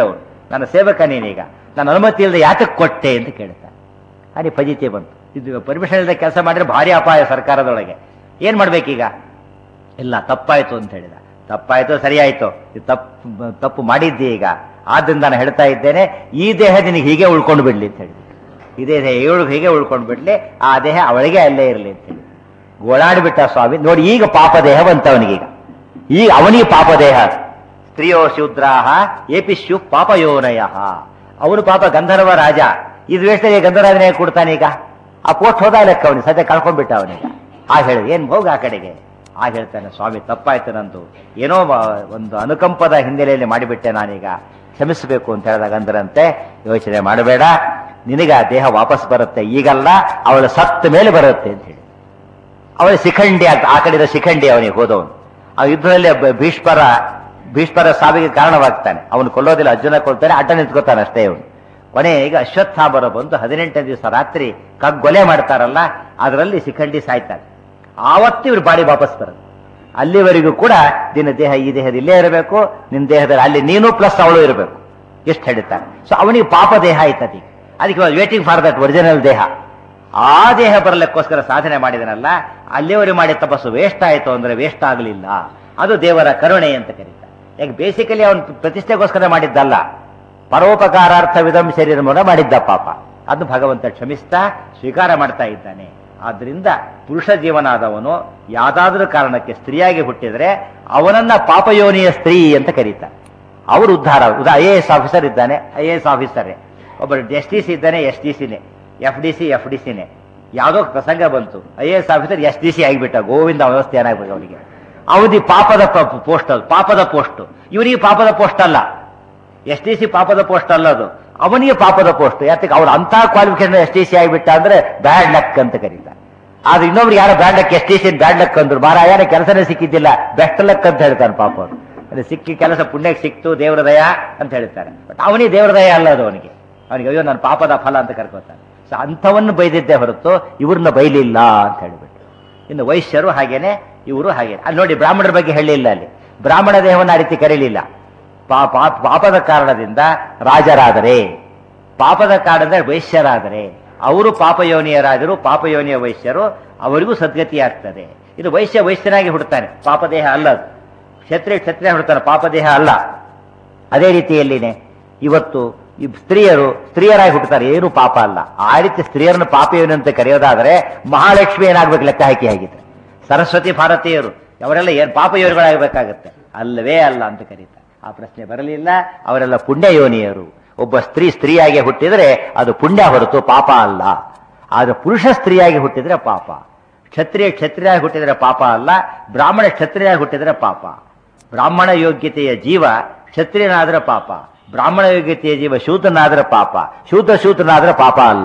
ನನ್ನ ಸೇವಕ ನೀನೀಗ, ನನ್ನ ಅನುಮತಿ ಇಲ್ಲದೆ ಯಾತಕ್ಕೆ ಕೊಟ್ಟೆ ಅಂತ ಕೇಳ್ತಾನೆ. ಅಲ್ಲಿ ಫಜಿತಿ ಬಂತು. ಇದು ಪರ್ಮಿಷನ್ ಇಲ್ಲದೆ ಕೆಲಸ ಮಾಡಿದ್ರೆ ಭಾರಿ ಅಪಾಯ ಸರ್ಕಾರದೊಳಗೆ. ಏನ್ ಮಾಡ್ಬೇಕೀಗ? ಇಲ್ಲ, ತಪ್ಪಾಯ್ತು ಅಂತ ಹೇಳಿದ. ತಪ್ಪಾಯ್ತು, ಸರಿಯಾಯ್ತು, ಇದು ತಪ್ಪು ತಪ್ಪು ಮಾಡಿದ್ದೆ ಈಗ, ಆದ್ರಿಂದ ನಾನು ಹೇಳ್ತಾ ಇದ್ದೇನೆ, ಈ ದೇಹ ನಿನಗೆ ಹೀಗೆ ಉಳ್ಕೊಂಡು ಬಿಡ್ಲಿ ಅಂತ ಹೇಳಿದ್ರು. ಇದೇ ದೇಹ ಏಳು ಹೀಗೆ ಉಳ್ಕೊಂಡು ಬಿಡ್ಲಿ, ಆ ದೇಹ ಅವಳಿಗೆ ಅಲ್ಲೇ ಇರಲಿ ಅಂತ ಹೇಳಿ ಗೋಳಾಡಿಬಿಟ್ಟ ಸ್ವಾಮಿ. ನೋಡಿ, ಈಗ ಪಾಪ ದೇಹ ಬಂತವನಿಗೀಗ, ಈಗ ಅವನಿಗೆ ಪಾಪ ದೇಹ. ಸ್ತ್ರೀಯೋ ಶೂದ್ರಾಹ ಏಪಿಶ್ಯು ಪಾಪಯೋನಯ. ಅವನು ಪಾಪ ಗಂಧರ್ವ ರಾಜ, ಇದು ವೇಷದಲ್ಲಿ ಗಂಧರಾಜನೇ ಕೊಡ್ತಾನೀಗ. ಆ ಪೋಸ್ಟ್ ಹೋದ ಲೆಕ್ಕ ಅವನಿಗೆ ಸದ್ಯ ಕಳ್ಕೊಂಡ್ಬಿಟ್ಟ ಅವನೀಗ. ಆ ಹೇಳಿದ ಏನ್ ಹೋಗ ಆ ಕಡೆಗೆ. ಆ ಹೇಳ್ತಾನೆ, ಸ್ವಾಮಿ ತಪ್ಪಾಯ್ತು ನಂದು, ಏನೋ ಒಂದು ಅನುಕಂಪದ ಹಿನ್ನೆಲೆಯಲ್ಲಿ ಮಾಡಿಬಿಟ್ಟೆ ನಾನೀಗ, ಕ್ಷಮಿಸಬೇಕು ಅಂತ ಹೇಳಿದಾಗ ಅಂದ್ರಂತೆ, ಯೋಚನೆ ಮಾಡಬೇಡ, ನಿನಗ ದೇಹ ವಾಪಸ್ ಬರುತ್ತೆ, ಈಗಲ್ಲ ಅವಳು ಸತ್ತ ಮೇಲೆ ಬರುತ್ತೆ ಅಂತ ಹೇಳಿ. ಅವಳು ಶಿಖಂಡಿ ಆಗ್ತ ಆ ಕಡೆದ ಶಿಖಂಡಿ ಅವನಿಗೆ ಹೋದವನು. ಆ ಯುದ್ಧದಲ್ಲಿ ಭೀಷ್ಮರ ಭೀಷ್ಮರ ಸಾವಿಗೆ ಕಾರಣವಾಗ್ತಾನೆ. ಅವನು ಕೊಲ್ಲೋದಿಲ್ಲ, ಅರ್ಜುನ ಕೊಲ್ತಾನೆ, ಅಡ್ಡ ನಿಂತ್ಕೋತಾನೆ ಅಷ್ಟೇ ಅವನು. ಕೊನೆಗೆ ಅಶ್ವತ್ಥಾಮರ ಬಂದು ಹದಿನೆಂಟನೇ ದಿವಸ ರಾತ್ರಿ ಕಗ್ಗೊಲೆ ಮಾಡ್ತಾರಲ್ಲ, ಅದರಲ್ಲಿ ಶಿಖಂಡಿ ಸಾಯ್ತಾನೆ. ಆವತ್ತು ಇವ್ರು ಬಾಡಿ ವಾಪಸ್ ಬರುತ್ತೆ. ಅಲ್ಲಿವರೆಗೂ ಕೂಡ ನಿನ್ನ ದೇಹ ಈ ದೇಹದ ಇಲ್ಲೇ ಇರಬೇಕು, ನಿನ್ನ ದೇಹದಲ್ಲಿ ಅಲ್ಲಿ ನೀನು ಪ್ಲಸ್ ಅವಳು ಇರಬೇಕು, ಎಷ್ಟು ಹೇಳ್ತಾರೆ. ಸೊ ಅವನಿಗೆ ಪಾಪ ದೇಹ ಆಯ್ತದ. ಅದಕ್ಕೆ ವೇಟಿಂಗ್ ಫಾರ್ ದಟ್ ಒರಿಜಿನಲ್ ದೇಹ. ಆ ದೇಹ ಬರಲಿಕ್ಕೋಸ್ಕರ ಸಾಧನೆ ಮಾಡಿದನಲ್ಲ, ಅಲ್ಲಿವರೆಗೆ ಮಾಡಿ ತಪಸ್ಸು ವೇಸ್ಟ್ ಆಯಿತು ಅಂದ್ರೆ ವೇಸ್ಟ್ ಆಗಲಿಲ್ಲ. ಅದು ದೇವರ ಕರುಣೆ ಅಂತ ಕರೀತಾರೆ. ಯಾಕೆ ಬೇಸಿಕಲಿ ಅವನು ಪ್ರತಿಷ್ಠೆಗೋಸ್ಕರ ಮಾಡಿದ್ದಲ್ಲ, ಪರೋಪಕಾರಾರ್ಥ ವಿಧಂ ಶರೀರ ಮಾಡಿದ್ದ ಪಾಪ. ಅದು ಭಗವಂತ ಕ್ಷಮಿಸ್ತಾ ಸ್ವೀಕಾರ ಮಾಡ್ತಾ ಇದ್ದಾನೆ. ಆದ್ರಿಂದ ಪುರುಷ ಜೀವನಾದವನು ಯಾವ್ದಾದ್ರೂ ಕಾರಣಕ್ಕೆ ಸ್ತ್ರೀಯಾಗಿ ಹುಟ್ಟಿದ್ರೆ ಅವನನ್ನ ಪಾಪಯೋನಿಯ ಸ್ತ್ರೀ ಅಂತ ಕರೀತಾರೆ. ಅವರು ಉದ್ಧಾರ. ಉದಾ ಐ ಎ ಎಸ್ ಆಫೀಸರ್ ಇದ್ದಾನೆ, ಐ ಎ ಎಸ್ ಆಫೀಸರೇ. ಒಬ್ಬ ಎಸ್ ಟಿ ಸಿ ಇದ್ದಾನೆ, ಎಸ್ ಡಿ ಸಿನೇ. F D C F D ಸಿನೇ. ಯಾವುದೋ ಪ್ರಸಂಗ ಬಂತು, I A S officer S D C ಆಗಿಬಿಟ್ಟ. ಗೋವಿಂದ ವ್ಯವಸ್ಥೆ ಏನಾಗ್ಬೇಕು ಅವನಿಗೆ. ಅವಧಿ ಪಾಪದ ಪೋಸ್ಟ್, ಅದು ಪಾಪದ ಪೋಸ್ಟ್. ಇವರಿಗೆ ಪಾಪದ ಪೋಸ್ಟ್ ಅಲ್ಲ, ಎಸ್ ಟಿ ಸಿ ಪಾಪದ ಪೋಸ್ಟ್ ಅಲ್ಲದು, ಅವನಿಗೆ ಪಾಪದ ಪೋಸ್ಟ್. ಯಾತಕ್ಕೆ ಅವ್ರು ಅಂತ ಕ್ವಾಲಿಫಿಕೇಶನ್ ಎಸ್ ಟಿ ಸಿ ಆಗಿಬಿಟ್ಟ ಅಂದ್ರೆ ಬ್ಯಾಡ್ ಲಕ್ ಅಂತ ಕರೀತಾರೆ. ಆದ್ರೆ ಇನ್ನೊಬ್ರು ಯಾರೋ bad luck, S T C bad luck ಅಂದ್ರು, ಮಾರಾಯನ ಕೆಲಸನೇ ಸಿಕ್ಕಿದ್ದಿಲ್ಲ, ಬೆಸ್ಟ್ ಲಕ್ ಅಂತ ಹೇಳ್ತಾನೆ ಪಾಪ ಅವರು. ಅದು ಸಿಕ್ಕಿ ಕೆಲಸ ಪುಣ್ಯಕ್ಕೆ ಸಿಕ್ತು, ದೇವರ ದಯ ಅಂತ ಹೇಳ್ತಾರೆ. ಬಟ್ ಅವನಿಗೆ ದೇವರ ದಯ ಅಲ್ಲ ಅದು. ಅವನಿಗೆ ಅವನಿಗೆ ಅಯ್ಯೋ ನನ್ನ ಪಾಪದ ಫಲ ಅಂತ ಕರ್ಕೋತಾನೆ. ಸೊ ಅಂಥವನ್ನು ಬೈದಿದ್ದೇ ಹೊರತು ಇವ್ರನ್ನ ಬೈಲಿಲ್ಲ ಅಂತ ಹೇಳಿಬಿಟ್ಟು. ಇನ್ನು ವೈಶ್ಯರು ಹಾಗೇನೆ, ಇವರು ಹಾಗೇನೆ. ಅಲ್ಲಿ ನೋಡಿ, ಬ್ರಾಹ್ಮಣರ ಬಗ್ಗೆ ಹೇಳಿಲ್ಲ ಅಲ್ಲಿ. ಬ್ರಾಹ್ಮಣ ದೇಹವನ್ನು ಆ ರೀತಿ ಕರೀಲಿಲ್ಲ. ಪಾಪ ಪಾಪದ ಕಾರಣದಿಂದ ರಾಜರಾದರೆ, ಪಾಪದ ಕಾರಣದಿಂದ ವೈಶ್ಯರಾದರೆ, ಅವರು ಪಾಪಯೋನಿಯರಾದರು, ಪಾಪಯೋನಿಯ ವೈಶ್ಯರು, ಅವರಿಗೂ ಸದ್ಗತಿ ಆಗ್ತದೆ. ಇದು ವೈಶ್ಯ ವೈಶ್ಯನಾಗಿ ಹುಡ್ತಾನೆ, ಪಾಪದೇಹ ಅಲ್ಲ ಅದು. ಕ್ಷತ್ರಿಯ ಕ್ಷತ್ರಿಯ ಹುಡ್ತಾನೆ, ಪಾಪದೇಹ ಅಲ್ಲ. ಅದೇ ರೀತಿಯಲ್ಲಿನೇ ಇವತ್ತು ಈ ಸ್ತ್ರೀಯರು ಸ್ತ್ರೀಯರಾಗಿ ಹುಟ್ಟುತ್ತಾರೆ, ಏನು ಪಾಪ ಅಲ್ಲ. ಆ ರೀತಿ ಸ್ತ್ರೀಯರನ್ನು ಪಾಪಯೋನಿ ಅಂತ ಕರೆಯೋದಾದರೆ ಮಹಾಲಕ್ಷ್ಮಿ ಏನಾಗ್ಬೇಕು ಲೆಕ್ಕ ಹಾಕಿ ಆಗಿದ್ರೆ, ಸರಸ್ವತಿ ಭಾರತೀಯರು ಅವರೆಲ್ಲ ಏನ್ ಪಾಪಯೋನಿಗಳಾಗಬೇಕಾಗತ್ತೆ? ಅಲ್ಲವೇ ಅಲ್ಲ ಅಂತ ಕರೀತಾರೆ. ಆ ಪ್ರಶ್ನೆ ಬರಲಿಲ್ಲ. ಅವರೆಲ್ಲ ಪುಣ್ಯಯೋನಿಯರು. ಒಬ್ಬ ಸ್ತ್ರೀ ಸ್ತ್ರೀಯಾಗಿ ಹುಟ್ಟಿದ್ರೆ ಅದು ಪುಣ್ಯ ಹೊರತು ಪಾಪ ಅಲ್ಲ. ಆದ್ರೆ ಪುರುಷ ಸ್ತ್ರೀಯಾಗಿ ಹುಟ್ಟಿದ್ರೆ ಪಾಪ. ಕ್ಷತ್ರಿಯ ಕ್ಷತ್ರಿಯಾಗಿ ಹುಟ್ಟಿದ್ರೆ ಪಾಪ ಅಲ್ಲ, ಬ್ರಾಹ್ಮಣ ಕ್ಷತ್ರಿಯಾಗಿ ಹುಟ್ಟಿದ್ರೆ ಪಾಪ. ಬ್ರಾಹ್ಮಣ ಯೋಗ್ಯತೆಯ ಜೀವ ಕ್ಷತ್ರಿಯನಾದ್ರೆ ಪಾಪ, ಬ್ರಾಹ್ಮಣ ಯೋಗ್ಯತೆಯ ಜೀವ ಶೂದ್ರನಾದ್ರೆ ಪಾಪ, ಶೂದ್ರ ಶೂದ್ರನಾದ್ರೆ ಪಾಪ ಅಲ್ಲ.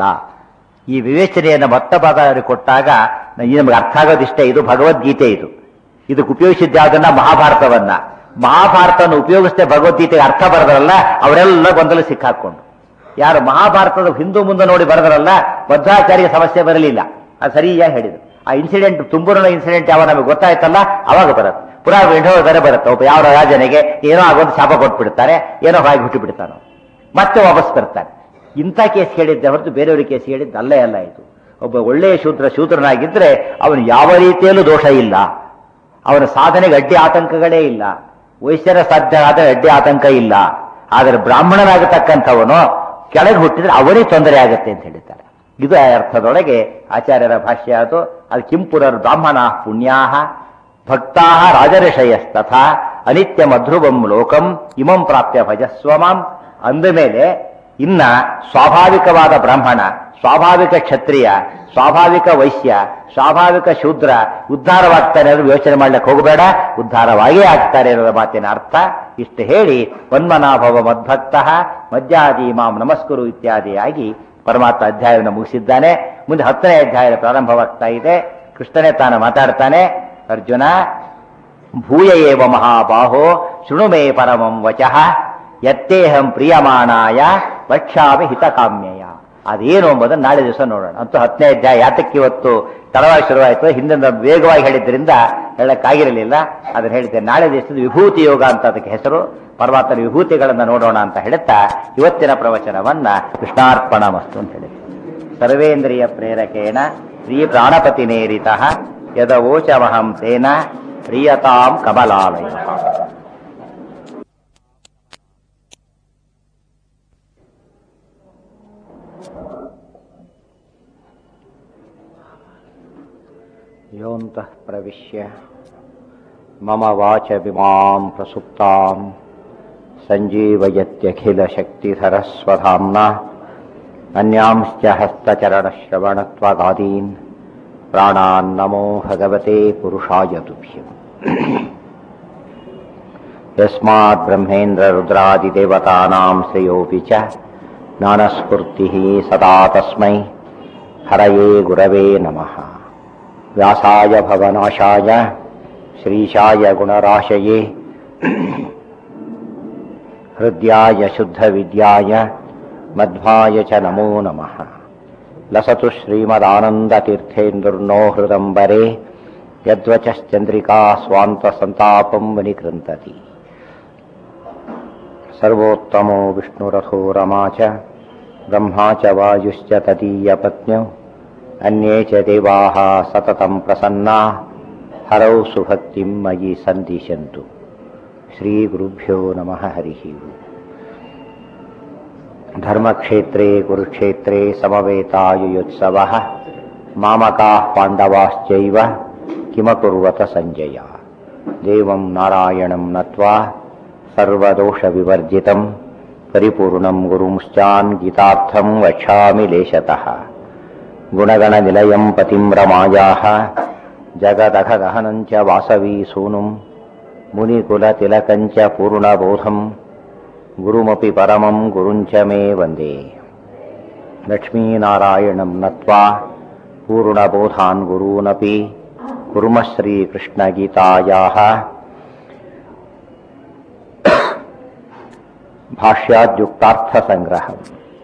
ಈ ವಿವೇಚನೆಯನ್ನು ಮತ್ತ ಭಾಗ ಕೊಟ್ಟಾಗ ನಮಗೆ ಅರ್ಥ ಆಗೋದಿಷ್ಟೇ. ಇದು ಭಗವದ್ಗೀತೆ. ಇದು ಇದಕ್ಕೆ ಉಪಯೋಗಿಸಿದ್ದಾದನ್ನ ಮಹಾಭಾರತವನ್ನ. ಮಹಾಭಾರತವನ್ನು ಉಪಯೋಗಿಸದೆ ಭಗವದ್ಗೀತೆಗೆ ಅರ್ಥ ಬರೆದರಲ್ಲ, ಅವರೆಲ್ಲ ಗೊಂದಲ ಸಿಕ್ಕಾಕೊಂಡು. ಯಾರು ಮಹಾಭಾರತದ ಹಿಂದೂ ಮುಂದೆ ನೋಡಿ ಬರೆದರಲ್ಲ, ಮಧ್ವಾಚಾರ್ಯ ಸಮಸ್ಯೆ ಬರಲಿಲ್ಲ. ಅದು ಸರಿಯಾಗಿ ಹೇಳಿದ್ರು. ಆ ಇನ್ಸಿಡೆಂಟ್, ತುಂಬೂರಿನ ಇನ್ಸಿಡೆಂಟ್ ಯಾವ ನಮಗೆ ಗೊತ್ತಾಯ್ತಲ್ಲ, ಅವಾಗ ಬರುತ್ತೆ. ಪುರಾ ವಿಂಡೋದರೆ ಬರುತ್ತೆ. ಒಬ್ಬ ಯಾವ ರಾಜನಿಗೆ ಏನೋ ಆಗೊಂದು ಶಾಪ ಕೊಟ್ಬಿಡ್ತಾರೆ, ಏನೋ ಹಾಗೆ ಹುಟ್ಟು ಬಿಡ್ತಾನೆ, ಮತ್ತೆ ವಾಪಸ್ ಬರ್ತಾನೆ. ಇಂಥ ಕೇಸ್ ಹೇಳಿದ್ದೆ ಹೊರತು ಬೇರೆಯವ್ರಿಗೆ ಕೇಸ್ ಹೇಳಿದ್ದು ಅಲ್ಲೇ ಅಲ್ಲ. ಇದು ಒಬ್ಬ ಒಳ್ಳೆಯ ಶೂದ್ರ ಶೂದ್ರನಾಗಿದ್ರೆ ಅವನು ಯಾವ ರೀತಿಯಲ್ಲೂ ದೋಷ ಇಲ್ಲ, ಅವನ ಸಾಧನೆಗೆ ಅಡ್ಡಿ ಆತಂಕಗಳೇ ಇಲ್ಲ. ವೈಶ್ಯರ ಸಾಧ್ಯ ಆದ ಅಡ್ಡಿ ಆತಂಕ ಇಲ್ಲ. ಆದರೆ ಬ್ರಾಹ್ಮಣನಾಗತಕ್ಕಂಥವನು ಕೆಳಗೆ ಹುಟ್ಟಿದ್ರೆ ಅವನಿಗೆ ತೊಂದರೆ ಆಗುತ್ತೆ ಅಂತ ಹೇಳಿದ್ದಾರೆ. ಇದು ಅರ್ಥದೊಳಗೆ ಆಚಾರ್ಯರ ಭಾಷ್ಯ. ಅದು ಅದು ಕಿಂಪುರರ್ ಬ್ರಾಹ್ಮಣ ಪುಣ್ಯಾಹ ಭಕ್ತಾ ರಾಜಋಷಯಸ್ತಥಾ ಅನಿತ್ಯ ಮಧ್ರುವಂ ಲೋಕಂ ಇಮಂ ಪ್ರಾಪ್ಯ ಭಜಸ್ವಮಾಂ ಅಂದ ಮೇಲೆ ಇನ್ನ ಸ್ವಾಭಾವಿಕವಾದ ಬ್ರಾಹ್ಮಣ, ಸ್ವಾಭಾವಿಕ ಕ್ಷತ್ರಿಯ, ಸ್ವಾಭಾವಿಕ ವೈಶ್ಯ, ಸ್ವಾಭಾವಿಕ ಶೂದ್ರ ಉದ್ಧಾರವಾಗ್ತಾರೆ ಅನ್ನೋದು ಯೋಚನೆ ಮಾಡ್ಲಿಕ್ಕೆ ಹೋಗಬೇಡ, ಉದ್ಧಾರವಾಗೇ ಆಗ್ತಾರೆ ಅನ್ನೋದ ಮಾತಿನ ಅರ್ಥ. ಇಷ್ಟು ಹೇಳಿ ವನ್ಮನಾಭವ ಮದ್ಭಕ್ತ ಮಧ್ಯಾದಿ ಮಾಂ ನಮಸ್ಕುರು ಇತ್ಯಾದಿಯಾಗಿ ಪರಮಾತ್ಮ ಅಧ್ಯಾಯವನ್ನು ಮುಗಿಸಿದ್ದಾನೆ. ಮುಂದೆ ಹತ್ತನೇ ಅಧ್ಯಾಯ ಪ್ರಾರಂಭವಾಗ್ತಾ ಇದೆ. ಕೃಷ್ಣನೇ ತಾನು ಮಾತಾಡ್ತಾನೆ, ಅರ್ಜುನ ಭೂಯ ಏವ ಮಹಾಬಾಹೋ ಶೃಣು ಮೇ ಪರಮಂ ವಚಃ ಯತ್ತೇಹಂ ಪ್ರಿಯಮಾಣಾಯ ವಕ್ಷ್ಯಾಮಿ ಹಿತಕಾಮ್ಯಯ. ಅದೇನು ಎಂಬುದನ್ನು ನಾಳೆ ದಿವಸ ನೋಡೋಣ. ಅಂತೂ ಹತ್ತನೇ ಅಧ್ಯಾಯ ಯಾತಕ್ಕೆ ಇವತ್ತು ತಡವಾಗಿ ಶುರುವಾಯಿತು, ಹಿಂದಿನ ವೇಗವಾಗಿ ಹೇಳಿದ್ರಿಂದ ಹೇಳಕ್ಕಾಗಿರಲಿಲ್ಲ. ಅದನ್ನು ಹೇಳ್ತೇನೆ. ನಾಳೆ ದಿವಸದ ವಿಭೂತಿ ಯೋಗ ಅಂತ ಅದಕ್ಕೆ ಹೆಸರು. ಪರಮಾತ್ಮನ ವಿಭೂತಿಗಳನ್ನು ನೋಡೋಣ ಅಂತ ಹೇಳುತ್ತಾ ಇವತ್ತಿನ ಪ್ರವಚನವನ್ನ ಕೃಷ್ಣಾರ್ಪಣಮಸ್ತು ಅಂತ ಹೇಳಿ. ಸರ್ವೇಂದ್ರಿಯ ಪ್ರೇರಕೇಣ ಶ್ರೀ ಪ್ರಾಣಪತಿನೇರಿತ ಯದವೋಚಮಹಂ ತೇನ ಪ್ರಿಯತಾಂ ಕಮಲಾಲಯ. ಯೋಂತಃ ಪ್ರವಿಶ್ಯ ಮಮ ವಾಚಮಿಮಾಂ ಪ್ರಸುಪ್ತಾಂ ಸಂಜೀವಯತ್ಯಖಿಲಶಕ್ತಿಧರಸ್ವಧಾಮ್ನಾ ಅನ್ಯಾಂಶ್ಚ ಹಸ್ತಚರಣಶ್ರವಣತ್ವಗಾದೀನ್ ಪ್ರಾಣಾನ್ ನಮೋ ಭಗವತೆ ಪುರುಷಾಯ ತುಭ್ಯಂ. ಯಸ್ಮಾತ್ ಬ್ರಹ್ಮೇಂದ್ರ ರುದ್ರಾದಿದೇವತಾನಾಂ ಶ್ರೇಯೋಪಿ ಚ ಜ್ಞಾನಸ್ಫೂರ್ತಿಃ ಸದಾ ತಸ್ಮೈ ಹರಯೇ ಗುರವೇ ನಮಃ. ವ್ಯಾಸಾಯ ಭವನಾಶಾಯ ಶ್ರೀಶಾಯ ಗುಣರಾಶಯೇ ಹೃದ್ಯಾಯ ಶುದ್ಧವಿದ್ಯಾಯ ಮಧ್ವಾಯ ಚ ನಮೋ ನಮಃ. ಲಸತು ಶ್ರೀಮದಾನಂದತೀರ್ಥೇಂದುರ್ನೋ ಹೃದಂಬರೆ ಯದ್ವಚಶ್ಚಂದ್ರಿಕಾ ಸ್ವಾಂತಸಂತಾಪಂ ವಿನಿಕೃಂತತಿ. ಸರ್ವೋತ್ತಮೋ ವಿಷ್ಣುರಥೋ ರಮಾ ಚ ಬ್ರಹ್ಮಾ ಚ ವಾಯುಶ್ಚ ತದೀಯಪತ್ನ್ಯೌ ಅನ್ಯೇ ಚ ದೇವಾಃ ಸತತಂ ಪ್ರಸನ್ನಾ ಹರೌ ಸುಭಕ್ತಿಂ ಮಯಿ ಸಂದಿಶಂತು. ಶ್ರೀ ಗುರುಭ್ಯೋ ನಮಃ. ಹರಿಃ ಓಂ. ಧರ್ಮಕ್ಷೇತ್ರೇ ಕುರುಕ್ಷೇತ್ರೇ ಸಮವೇತಾಯುಯುತ್ಸವಃ ಮಾಮಕಾಃ ಪಾಂಡವಾಶ್ಚೈವ ಕಿಮಕುರ್ವತ ಸಂಜಯ. ದೇವಂ ನಾರಾಯಣಂ ನತ್ವಾ ಸರ್ವದೋಷವಿವರ್ಜಿತಂ ಪರಿಪೂರ್ಣಂ ಗುರುಂಶ್ಚಾನ್ ಗೀತಾರ್ಥಂ ವಕ್ಷ್ಯಾಮಿ ಲೇಶತಃ. ಗುಣಗಣನಿಲಯಂ ಪತಿಂ ರಮಾಯಾಃ ಜಗದಘಗಹನಂಚ ವಾಸವೀ ಸೂನುಂ ಮುನಿಕುಲತಿಲಕಂಚ ಪೂರ್ಣಬೋಧಂ ಗುರುಮಪಿ ಪರಮಂ ಗುರುಂಚ ಮೇ ವಂದೇ. ಲಕ್ಷ್ಮೀನಾರಾಯಣಂ ನತ್ವಾ ಪೂರ್ಣಬೋಧಾನ್ ಗುರೂನಪಿ ಕುರ್ಮ ಶ್ರೀಕೃಷ್ಣಗೀತಾಯಾಃ ಭಾಷ್ಯಾದ್ಯುಕ್ತಾರ್ಥಸಂಗ್ರಹಂ.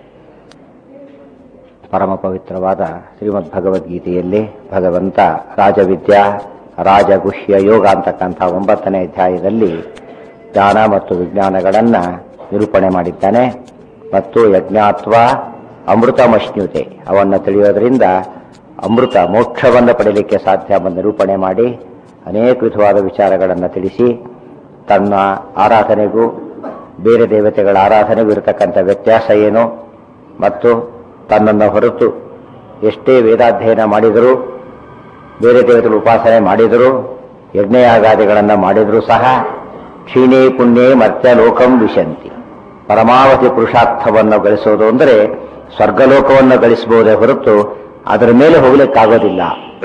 ಪರಮ ಪವಿತ್ರವಾದ ಶ್ರೀಮದ್ ಭಗವದ್ಗೀತೆಯಲ್ಲಿ ಭಗವಂತ ರಾಜವಿದ್ಯಾ ರಾಜಗುಹ್ಯ ಯೋಗ ಅಂತಕ್ಕಂಥ ಒಂಬತ್ತನೇ ಅಧ್ಯಾಯದಲ್ಲಿ ಜ್ಞಾನ ಮತ್ತು ವಿಜ್ಞಾನಗಳನ್ನು ನಿರೂಪಣೆ ಮಾಡಿದ್ದಾನೆ. ಮತ್ತು ಯಜ್ಞಾತ್ವ ಅಮೃತಮಶ್ನುತೆ, ಅವನ್ನು ತಿಳಿಯೋದರಿಂದ ಅಮೃತ ಮೋಕ್ಷವನ್ನು ಪಡೆಯಲಿಕ್ಕೆ ಸಾಧ್ಯ ಎಂಬ ನಿರೂಪಣೆ ಮಾಡಿ ಅನೇಕ ವಿಧವಾದ ವಿಚಾರಗಳನ್ನು ತಿಳಿಸಿ ತನ್ನ ಆರಾಧನೆಗೂ ಬೇರೆ ದೇವತೆಗಳ ಆರಾಧನೆಗೂ ಇರತಕ್ಕಂಥ ವ್ಯತ್ಯಾಸ ಏನು, ಮತ್ತು ತನ್ನನ್ನು ಹೊರತು ಎಷ್ಟೇ ವೇದಾಧ್ಯಯನ ಮಾಡಿದರೂ ಬೇರೆ ದೇವತೆಗಳ ಉಪಾಸನೆ ಮಾಡಿದರೂ ಯಜ್ಞಯಾಗಾದಿಗಳನ್ನು ಮಾಡಿದರೂ ಸಹ ಕ್ಷೀಣೇ ಪುಣ್ಯೇ ಮರ್ತ್ಯ ಲೋಕಂ ವಿಶಂತಿ. ಪರಮಾವಧಿ ಪುರುಷಾರ್ಥವನ್ನು ಗಳಿಸೋದು ಅಂದರೆ ಸ್ವರ್ಗಲೋಕವನ್ನು ಗಳಿಸಬಹುದೇ ಹೊರತು ಅದರ ಮೇಲೆ ಹೋಗ್ಲಿಕ್ಕಾಗೋದಿಲ್ಲ.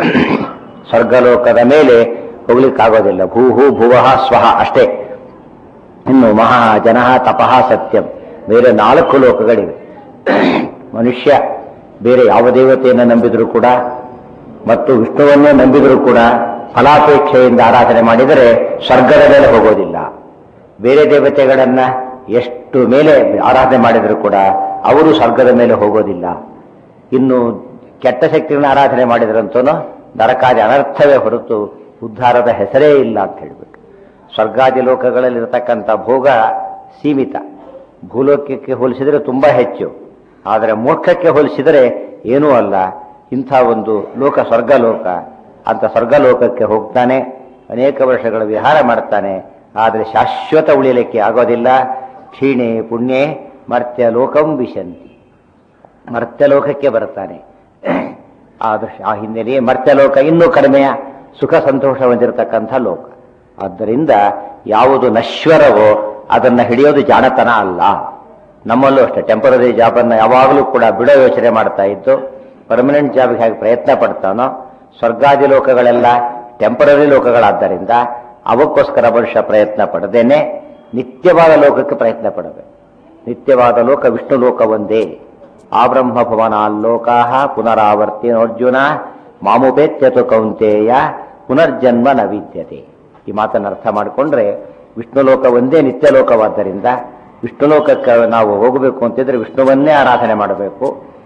ಸ್ವರ್ಗಲೋಕದ ಮೇಲೆ ಹೋಗ್ಲಿಕ್ಕಾಗೋದಿಲ್ಲ. ಭೂಹು ಭುವಃ ಸ್ವಹ ಅಷ್ಟೇ. ಇನ್ನು ಮಹಾ ಜನಃ ತಪಃ ಸತ್ಯಂ, ಬೇರೆ ನಾಲ್ಕು ಲೋಕಗಳಿವೆ. ಮನುಷ್ಯ ಬೇರೆ ಯಾವ ದೇವತೆಯನ್ನು ನಂಬಿದರೂ ಕೂಡ ಮತ್ತು ವಿಷ್ಣುವನ್ನೇ ನಂಬಿದರೂ ಕೂಡ ಫಲಾಪೇಕ್ಷೆಯಿಂದ ಆರಾಧನೆ ಮಾಡಿದರೆ ಸ್ವರ್ಗದ ಮೇಲೆ ಹೋಗೋದಿಲ್ಲ. ಬೇರೆ ದೇವತೆಗಳನ್ನ ಎಷ್ಟು ಮೇಲೆ ಆರಾಧನೆ ಮಾಡಿದರೂ ಕೂಡ ಅವರು ಸ್ವರ್ಗದ ಮೇಲೆ ಹೋಗೋದಿಲ್ಲ. ಇನ್ನು ಕೆಟ್ಟ ಶಕ್ತಿಗಳನ್ನ ಆರಾಧನೆ ಮಾಡಿದ್ರಂತೂ ನರಕಾದಿ ಅನರ್ಥವೇ ಹೊರತು ಉದ್ಧಾರದ ಹೆಸರೇ ಇಲ್ಲ ಅಂತ ಹೇಳಿಬಿಟ್ಟು. ಸ್ವರ್ಗಾದಿ ಲೋಕಗಳಲ್ಲಿರತಕ್ಕಂಥ ಭೋಗ ಸೀಮಿತ, ಭೂಲೋಕಕ್ಕೆ ಹೋಲಿಸಿದರೆ ತುಂಬಾ ಹೆಚ್ಚು, ಆದರೆ ಮೋಕ್ಷಕ್ಕೆ ಹೋಲಿಸಿದರೆ ಏನೂ ಅಲ್ಲ. ಇಂಥ ಒಂದು ಲೋಕ ಸ್ವರ್ಗಲೋಕ. ಅಂತ ಸ್ವರ್ಗಲೋಕಕ್ಕೆ ಹೋಗ್ತಾನೆ, ಅನೇಕ ವರ್ಷಗಳ ವಿಹಾರ ಮಾಡ್ತಾನೆ, ಆದರೆ ಶಾಶ್ವತ ಉಳಿಯಲಿಕ್ಕೆ ಆಗೋದಿಲ್ಲ. ಕ್ಷೀಣೆ ಪುಣ್ಯೆ ಮರ್ತ್ಯ ಲೋಕಂ ವಿಶಂತಿ, ಮರ್ತ್ಯಲೋಕಕ್ಕೆ ಬರ್ತಾನೆ. ಆದರ್ಶ ಆ ಹಿನ್ನೆಲೆಯೇ ಮರ್ತ್ಯಲೋಕ ಇನ್ನೂ ಕಡಿಮೆಯ ಸುಖ ಸಂತೋಷ ಹೊಂದಿರತಕ್ಕಂಥ ಲೋಕ. ಆದ್ದರಿಂದ ಯಾವುದು ನಶ್ವರವೋ ಅದನ್ನು ಹಿಡಿಯೋದು ಜಾಣತನ ಅಲ್ಲ. ನಮ್ಮಲ್ಲೂ ಅಷ್ಟೇ ಟೆಂಪರರಿ ಜಾಬನ್ನು ಯಾವಾಗಲೂ ಕೂಡ ಬಿಡೋ ಯೋಚನೆ ಮಾಡ್ತಾ ಇದ್ದು ಪರ್ಮನೆಂಟ್ ಜಾಬ್ಗೆ ಹೇಗೆ ಪ್ರಯತ್ನ ಪಡ್ತಾನೋ, ಸ್ವರ್ಗಾದಿ ಲೋಕಗಳೆಲ್ಲ ಟೆಂಪರರಿ ಲೋಕಗಳಾದ್ದರಿಂದ ಅವಕ್ಕೋಸ್ಕರ ಮನುಷ್ಯ ಪ್ರಯತ್ನ ಪಡದೇನೆ ನಿತ್ಯವಾದ ಲೋಕಕ್ಕೆ ಪ್ರಯತ್ನ ಪಡಬೇಕು. ನಿತ್ಯವಾದ ಲೋಕ ವಿಷ್ಣು ಲೋಕ ಒಂದೇ. ಆ ಬ್ರಹ್ಮ ಭುವನಾಲ್ಲೋಕಾ ಪುನರಾವರ್ತಿನೋರ್ಜುನ ಮಾಮುಪೇತ್ಯತು ಕೌಂತೇಯ ಪುನರ್ಜನ್ಮ ನ ವಿದ್ಯತೆ. ಈ ಮಾತನ್ನು ಅರ್ಥ ಮಾಡಿಕೊಂಡ್ರೆ ವಿಷ್ಣು ಲೋಕ ಒಂದೇ ನಿತ್ಯ ಲೋಕವಾದ್ದರಿಂದ ವಿಷ್ಣು ಲೋಕಕ್ಕೆ ನಾವು ಹೋಗಬೇಕು ಅಂತಿದ್ರೆ ವಿಷ್ಣುವನ್ನೇ ಆರಾಧನೆ ಮಾಡಬೇಕು.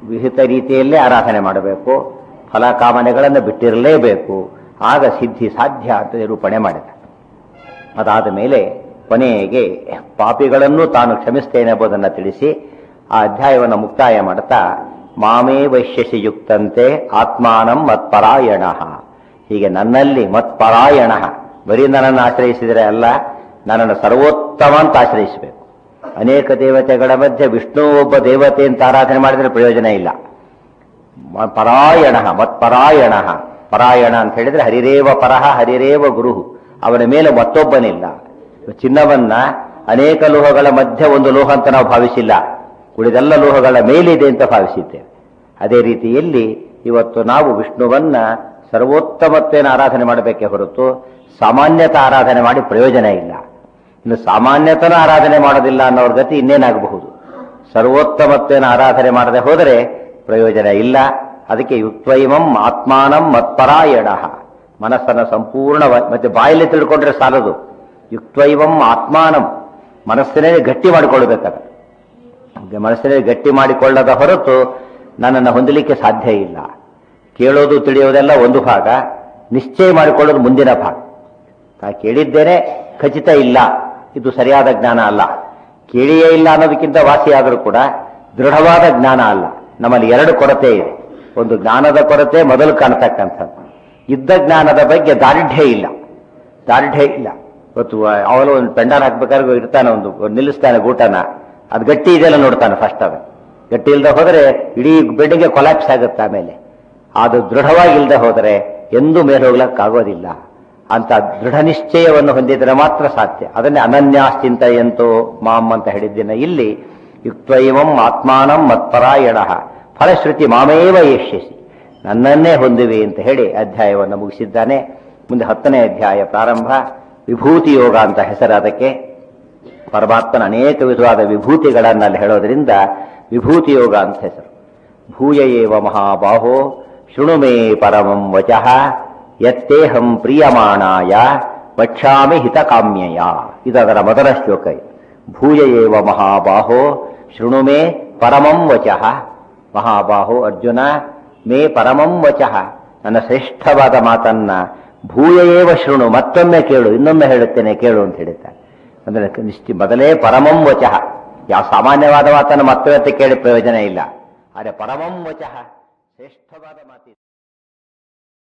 ವಿಹಿತ ರೀತಿಯಲ್ಲೇ ಆರಾಧನೆ ಮಾಡಬೇಕು, ಫಲಕಾಮನೆಗಳನ್ನು ಬಿಟ್ಟಿರಲೇಬೇಕು, ಆಗ ಸಿದ್ಧಿ ಸಾಧ್ಯ ಅಂತ ನಿರೂಪಣೆ ಮಾಡಿದ. ಅದಾದ ಮೇಲೆ ಕೊನೆಗೆ ಪಾಪಿಗಳನ್ನು ತಾನು ಕ್ಷಮಿಸ್ತೇನೆ ಎಂಬುದನ್ನು ತಿಳಿಸಿ ಆ ಅಧ್ಯಾಯವನ್ನು ಮುಕ್ತಾಯ ಮಾಡುತ್ತಾ ಮಾಮೇ ವೈಶ್ಯಸಿ ಯುಕ್ತಂತೆ ಆತ್ಮಾನಂ ಮತ್ಪರಾಯಣ, ಹೀಗೆ ನನ್ನಲ್ಲಿ ಮತ್ಪರಾಯಣ, ಬರೀ ನನ್ನನ್ನು ಆಶ್ರಯಿಸಿದರೆ ಅಲ್ಲ, ನನ್ನನ್ನು ಸರ್ವೋತ್ತಮ ಅಂತ ಆಶ್ರಯಿಸಬೇಕು. ಅನೇಕ ದೇವತೆಗಳ ಮಧ್ಯೆ ವಿಷ್ಣು ಒಬ್ಬ ದೇವತೆ ಅಂತ ಆರಾಧನೆ ಮಾಡಿದರೆ ಪ್ರಯೋಜನ ಇಲ್ಲ. ಪರಾಯಣ ಮತ್ಪರಾಯಣ, ಪರಾಯಣ ಅಂತ ಹೇಳಿದ್ರೆ ಹರಿರೇವ ಪರಹ ಹರಿರೇವ ಗುರು, ಅವನ ಮೇಲೆ ಮತ್ತೊಬ್ಬನಿಲ್ಲ. ಚಿನ್ನವನ್ನ ಅನೇಕ ಲೋಹಗಳ ಮಧ್ಯೆ ಒಂದು ಲೋಹ ಅಂತ ನಾವು ಭಾವಿಸಿಲ್ಲ, ಉಳಿದೆಲ್ಲ ಲೋಹಗಳ ಮೇಲಿದೆ ಅಂತ ಭಾವಿಸಿದ್ದೇವೆ. ಅದೇ ರೀತಿಯಲ್ಲಿ ಇವತ್ತು ನಾವು ವಿಷ್ಣುವನ್ನ ಸರ್ವೋತ್ತಮತ್ವೇನ ಆರಾಧನೆ ಮಾಡಬೇಕೇ ಹೊರತು ಸಾಮಾನ್ಯತ ಆರಾಧನೆ ಮಾಡಿ ಪ್ರಯೋಜನ ಇಲ್ಲ. ಇನ್ನು ಸಾಮಾನ್ಯತನ ಆರಾಧನೆ ಮಾಡೋದಿಲ್ಲ ಅನ್ನೋರ ಗತಿ ಇನ್ನೇನಾಗಬಹುದು. ಸರ್ವೋತ್ತಮತ್ವೇನ ಆರಾಧನೆ ಮಾಡದೆ ಹೋದರೆ ಪ್ರಯೋಜನ ಇಲ್ಲ. ಅದಕ್ಕೆ ಯುಕ್ತೈಮಂ ಆತ್ಮಾನಂ ಮತ್ಪರಾಯಣ, ಮನಸ್ಸನ್ನು ಸಂಪೂರ್ಣ ಮತ್ತೆ ಬಾಯಲ್ಲಿ ತಿಳ್ಕೊಂಡ್ರೆ ಸಾಲದು. ಯುಕ್ತೈವಂ ಆತ್ಮಾನಂ, ಮನಸ್ಸಿನಲ್ಲಿ ಗಟ್ಟಿ ಮಾಡಿಕೊಳ್ಬೇಕಾದ, ಮನಸ್ಸಿನಲ್ಲಿ ಗಟ್ಟಿ ಮಾಡಿಕೊಳ್ಳದ ಹೊರತು ನನ್ನನ್ನು ಹೊಂದಲಿಕ್ಕೆ ಸಾಧ್ಯ ಇಲ್ಲ. ಕೇಳೋದು ತಿಳಿಯೋದೆಲ್ಲ ಒಂದು ಭಾಗ, ನಿಶ್ಚಯ ಮಾಡಿಕೊಳ್ಳೋದು ಮುಂದಿನ ಭಾಗ. ನಾ ಕೇಳಿದ್ದೇನೆ ಖಚಿತ ಇಲ್ಲ, ಇದು ಸರಿಯಾದ ಜ್ಞಾನ ಅಲ್ಲ. ಕೇಳಿಯೇ ಇಲ್ಲ ಅನ್ನೋದಕ್ಕಿಂತ ವಾಸಿಯಾದರೂ ಕೂಡ ದೃಢವಾದ ಜ್ಞಾನ ಅಲ್ಲ. ನಮ್ಮಲ್ಲಿ ಎರಡು ಕೊರತೆ ಇದೆ. ಒಂದು ಜ್ಞಾನದ ಕೊರತೆ ಮೊದಲು ಕಾಣತಕ್ಕಂಥದ್ದು, ಇದ್ದ ಜ್ಞಾನದ ಬಗ್ಗೆ ದಾರ್ಢ್ಯ ಇಲ್ಲ. ದಾರ್ಢ್ಯ ಇಲ್ಲ. ಇವತ್ತು ಅವಳು ಒಂದು ಪೆಂಡಾಲ್ ಹಾಕ್ಬೇಕಾದ್ರೆ ಇರ್ತಾನೆ, ಒಂದು ನಿಲ್ಲಿಸ್ತಾನೆ ಗೂಟನ, ಅದು ಗಟ್ಟಿ ಇದೆಲ್ಲ ನೋಡ್ತಾನೆ ಫಸ್ಟ್. ಅದು ಗಟ್ಟಿ ಇಲ್ಲದೆ ಹೋದರೆ ಇಡೀ ಬಿಲ್ಡಿಂಗ್ಗೆ ಕೊಲಾಪ್ಸ್ ಆಗುತ್ತೆ. ಆಮೇಲೆ ಅದು ದೃಢವಾಗಿ ಇಲ್ಲದೆ ಹೋದರೆ ಎಂದೂ ಮೇಲೆ ಹೋಗ್ಲಕ್ಕಾಗೋದಿಲ್ಲ. ಅಂತ ದೃಢ ನಿಶ್ಚಯವನ್ನು ಹೊಂದಿದರೆ ಮಾತ್ರ ಸಾಧ್ಯ. ಅದನ್ನೇ ಅನನ್ಯಾಶ್ಚಿಂತೆಯಂತೋ ಮಾಮ್ ಅಂತ ಹೇಳಿದ್ದೇನೆ. ಇಲ್ಲಿ ಯುಕ್ತೈವಂ ಆತ್ಮಾನಂ ಮತ್ಪರಾಯಣ, ಫಲಶ್ರುತಿ ಮಾಮೇವ ಯಶ್ಯಸಿ, ನನ್ನನ್ನೇ ಹೊಂದುವೆ ಅಂತ ಹೇಳಿ ಅಧ್ಯಾಯವನ್ನು ಮುಗಿಸಿದ್ದಾನೆ. ಮುಂದೆ ಹತ್ತನೇ ಅಧ್ಯಾಯ ಪ್ರಾರಂಭ. ವಿಭೂತಿ ಯೋಗ ಅಂತ ಹೆಸರು ಅದಕ್ಕೆ. ಪರಮಾತ್ಮನ ಅನೇಕ ವಿಧವಾದ ವಿಭೂತಿಗಳನ್ನು ಅಲ್ಲಿ ಹೇಳೋದ್ರಿಂದ ವಿಭೂತಿ ಯೋಗ ಅಂತ ಹೆಸರು. ಭೂಯ ಏವ ಮಹಾಬಾಹೋ ಶೃಣು ಮೇ ಪರಮಂ ವಚಃ ಯತ್ತೇಹಂ ಪ್ರಿಯಮಾಣಾಯ ವಕ್ಷ್ಯಾಮಿ ಹಿತಕಾಮ್ಯಯ. ಇದರ ಮೊದಲ ಶ್ಲೋಕ. ಭೂಯ ಏವ ಮಹಾಬಾಹೋ ಶೃಣು ಮೇ ಪರಮಂ ವಚಃ. ಮಹಾಬಾಹೋ ಅರ್ಜುನ, ಮೇ ಪರಮಂ ವಚಃ, ನನ್ನ ಶ್ರೇಷ್ಠವಾದ ಮಾತನ್ನ ಭೂಯ ಏವ ಶೃಣು, ಮತ್ತೊಮ್ಮೆ ಕೇಳು, ಇನ್ನೊಮ್ಮೆ ಹೇಳುತ್ತೇನೆ ಕೇಳು ಅಂತ ಹೇಳಿದ್ದಾರೆ. ಅಂದ್ರೆ ನಿಶ್ಚಿ ಮೊದಲೇ ಪರಮಂ ವಚಃ. ಯಾವ ಸಾಮಾನ್ಯವಾದ ಮಾತನ್ನು ಮತ್ತೊಮ್ಮೆ ಕೇಳಿ ಪ್ರಯೋಜನ ಇಲ್ಲ. ಆದರೆ ಪರಮಂ ವಚಃ ಶ್ರೇಷ್ಠವಾದ ಮಾತಿ